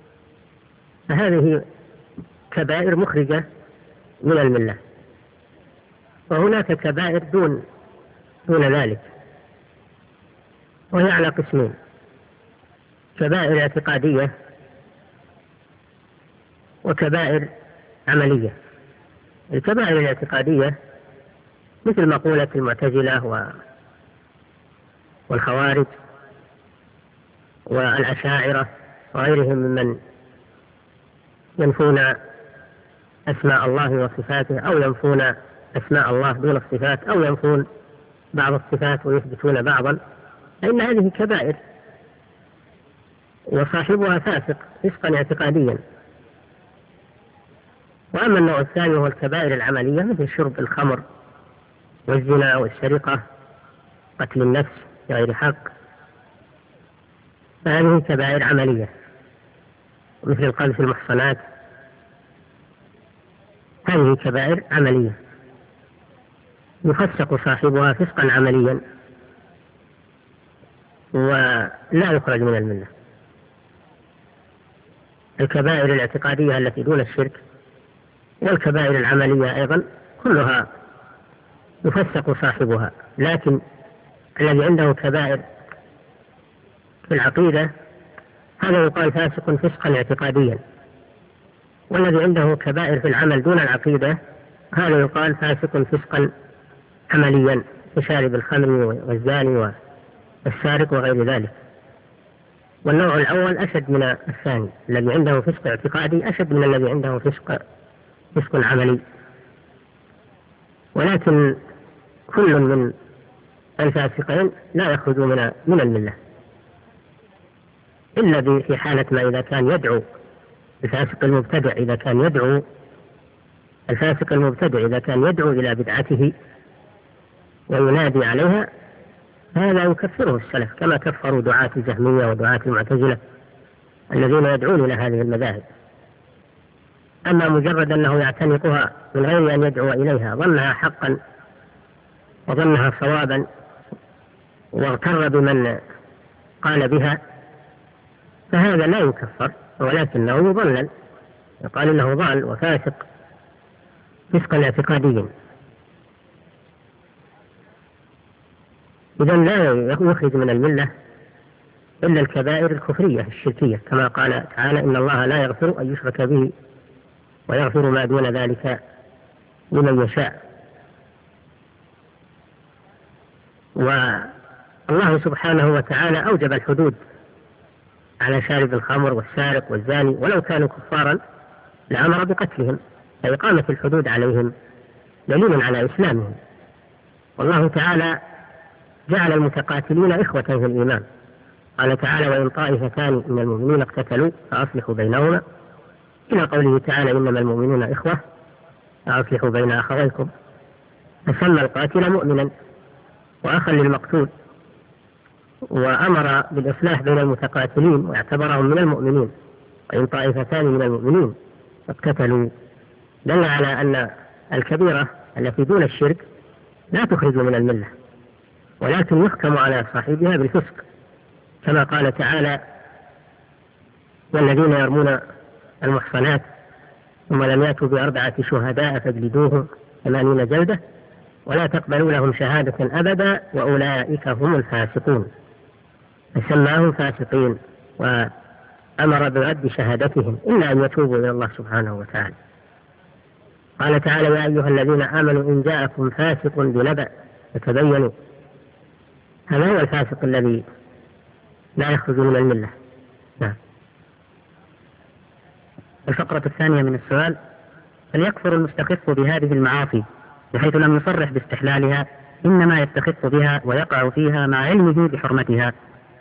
فهذه كبائر مخرجة من الملة. وهناك كبائر دون ذلك، وهي على قسمين: كبائر اعتقادية وكبائر عملية. الكبائر الاعتقادية مثل مقولة المعتزلة والخوارج والأشاعرة وغيرهم ممن ينفون أسماء الله وصفاته، أو ينفون أسماء الله دون الصفات، أو ينفون بعض الصفات ويثبتون بعضا، فإن هذه كبائر وصاحبها فاسق فسقا اعتقاديا. وأما النوع الثاني وهو الكبائر العملية مثل شرب الخمر والزنا والسرقة قتل النفس بغير حق، فهذه كبائر عملية، مثل القذف المحصنات، هذه كبائر عملية. يفسق صاحبها فسقا عمليا ولا يخرج من الملة. الكبائر الاعتقادية التي دون الشرك والكبائر العملية أيضا كلها يفسق صاحبها، لكن الذي عنده كبائر في العقيدة هذا يقال فاسق فسقا اعتقاديا، والذي عنده كبائر في العمل دون العقيدة هذا يقال فاسق فسقا عمليا، كشارب الخمر والزاني والسارق وغير ذلك. والنوع الأول أشد من الثاني، الذي عنده فسق اعتقادي أشد من الذي عنده فسق عملي. ولكن كل من الفاسقين لا يخرج من الملة، إلا في حالة ما إذا كان يدعو الفاسق المبتدع، إذا كان يدعو الفاسق المبتدع إذا كان يدعو إلى بدعته وينادي عليها، هذا يكفره السلف كما كفروا دعاة الجهمية ودعاة المعتزلة الذين يدعون إلى هذه المذاهب. أما مجرد أنه يعتنقها من غير أن يدعو إليها، ظنها حقا وظنها صوابا واغتر بمن قال بها، فهذا لا يكفر، ولكنه يضلل، يقال إنه ضال وفاسق فسقا اعتقاديا. إذن لا يخرج من الملة إلا الكبائر الكفرية الشركية، كما قال تعالى: إن الله لا يغفر أن يشرك به ويغفر ما دون ذلك لمن يشاء. والله سبحانه وتعالى أوجب الحدود على شارب الخمر والسارق والزاني، ولو كانوا كفارا لأمر بقتلهم، فإقامة الحدود عليهم دليل على إسلامهم. والله تعالى جعل المتقاتلين إخوة في الإيمان، قال تعالى: وإن طائفتان من المؤمنين اقتتلوا فأصلحوا بينهما، إلى قوله تعالى: إنما المؤمنون إخوة فأصلحوا بين أخويكم. فسمى القاتل مؤمنا وأخا للمقتول، وأمر بالإصلاح بين المتقاتلين واعتبرهم من المؤمنين. وإن طائفتان من المؤمنين اقتتلوا، دل على أن الكبيرة التي دون الشرك لا تخرج من الملة، ولكن يحكم على صاحبها بالفسق، كما قال تعالى: والذين يرمون المحصنات ثم لم يأتوا ب4 شهداء فاجلدوهم 80 جلدة ولا تقبلوا لهم شهادة أبدا وأولئك هم الفاسقون. فسماهم فاسقين وأمر برد شهادتهم إلا أن يتوبوا إلى الله سبحانه وتعالى. قال تعالى: يا أيها الذين آمنوا إن جاءكم فاسق بنبأ فتبينوا. هذا هو الفاسق الذي لا يخرج من الملة. نعم. الفقرة الثانية من السؤال: هل يكفر المستخف بهذه المعاصي بحيث لم يصرح باستحلالها، إنما يستخف بها ويقع فيها مع علمه بحرمتها؟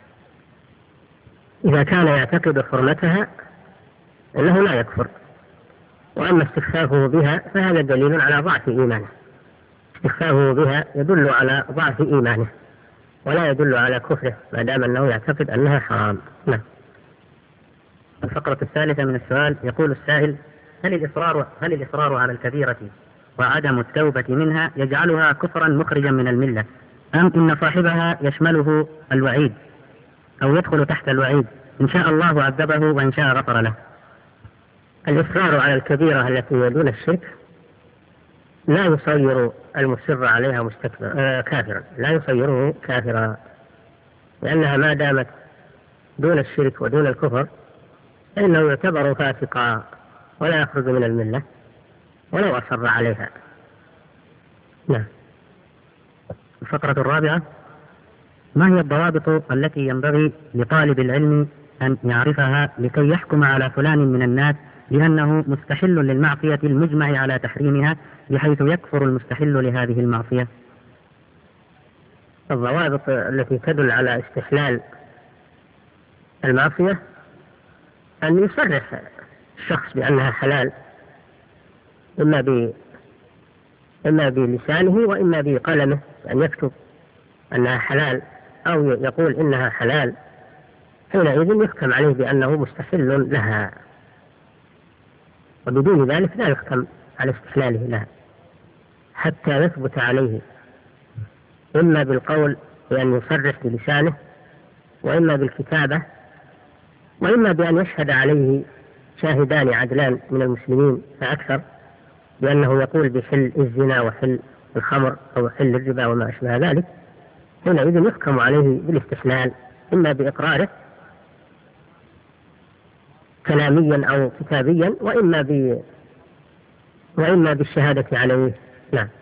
إذا كان يعتقد حرمتها أنه لا يكفر، وأما استخفافه بها فهذا دليل على ضعف إيمانه. استخفافه بها يدل على ضعف إيمانه ولا يدل على كفره ما دام أنه يعتقد أنها حرام. نعم. الفقرة الثالثة من السؤال: يقول السائل: هل الإصرار على الكبيرة وعدم التوبة منها يجعلها كفرا مخرجا من الملة، أم إن صاحبها يشمله الوعيد أو يدخل تحت الوعيد إن شاء الله عذبه وإن شاء غفر له؟ الإصرار على الكبيرة التي دون الشرك لا يصير المصر عليها كافرا، لا يصيره كافرا، لأنها ما دامت دون الشرك ودون الكفر فإنه يعتبر فاسقا ولا يخرج من الملة ولو أصر عليها. نعم. الفقرة الرابعة: ما هي الضوابط التي ينبغي لطالب العلم أن يعرفها لكي يحكم على فلان من الناس لأنه مستحل للمعصية المجمع على تحريمها بحيث يكفر المستحل لهذه المعصية؟ الضوابط التي تدل على استحلال المعصية أن يصرح الشخص بأنها حلال، إما بلسانه وإما بقلمه، أن يكتب أنها حلال أو يقول إنها حلال، حينئذ يحكم عليه بأنه مستحل لها، وبدون ذلك لا يحكم على استحلاله لها حتى يثبت عليه إما بالقول بأن يصرح بلسانه، وإما بالكتابة، وإما بأن يشهد عليه شاهدان عدلان من المسلمين فأكثر بأنه يقول بحل الزنا وحل الخمر أو حل الربا وما أشبه ذلك، حينئذ يحكم عليه بالاستحلال إما بإقراره كلاميا أو كتابيا، وإما بالشهادة عليه. نعم.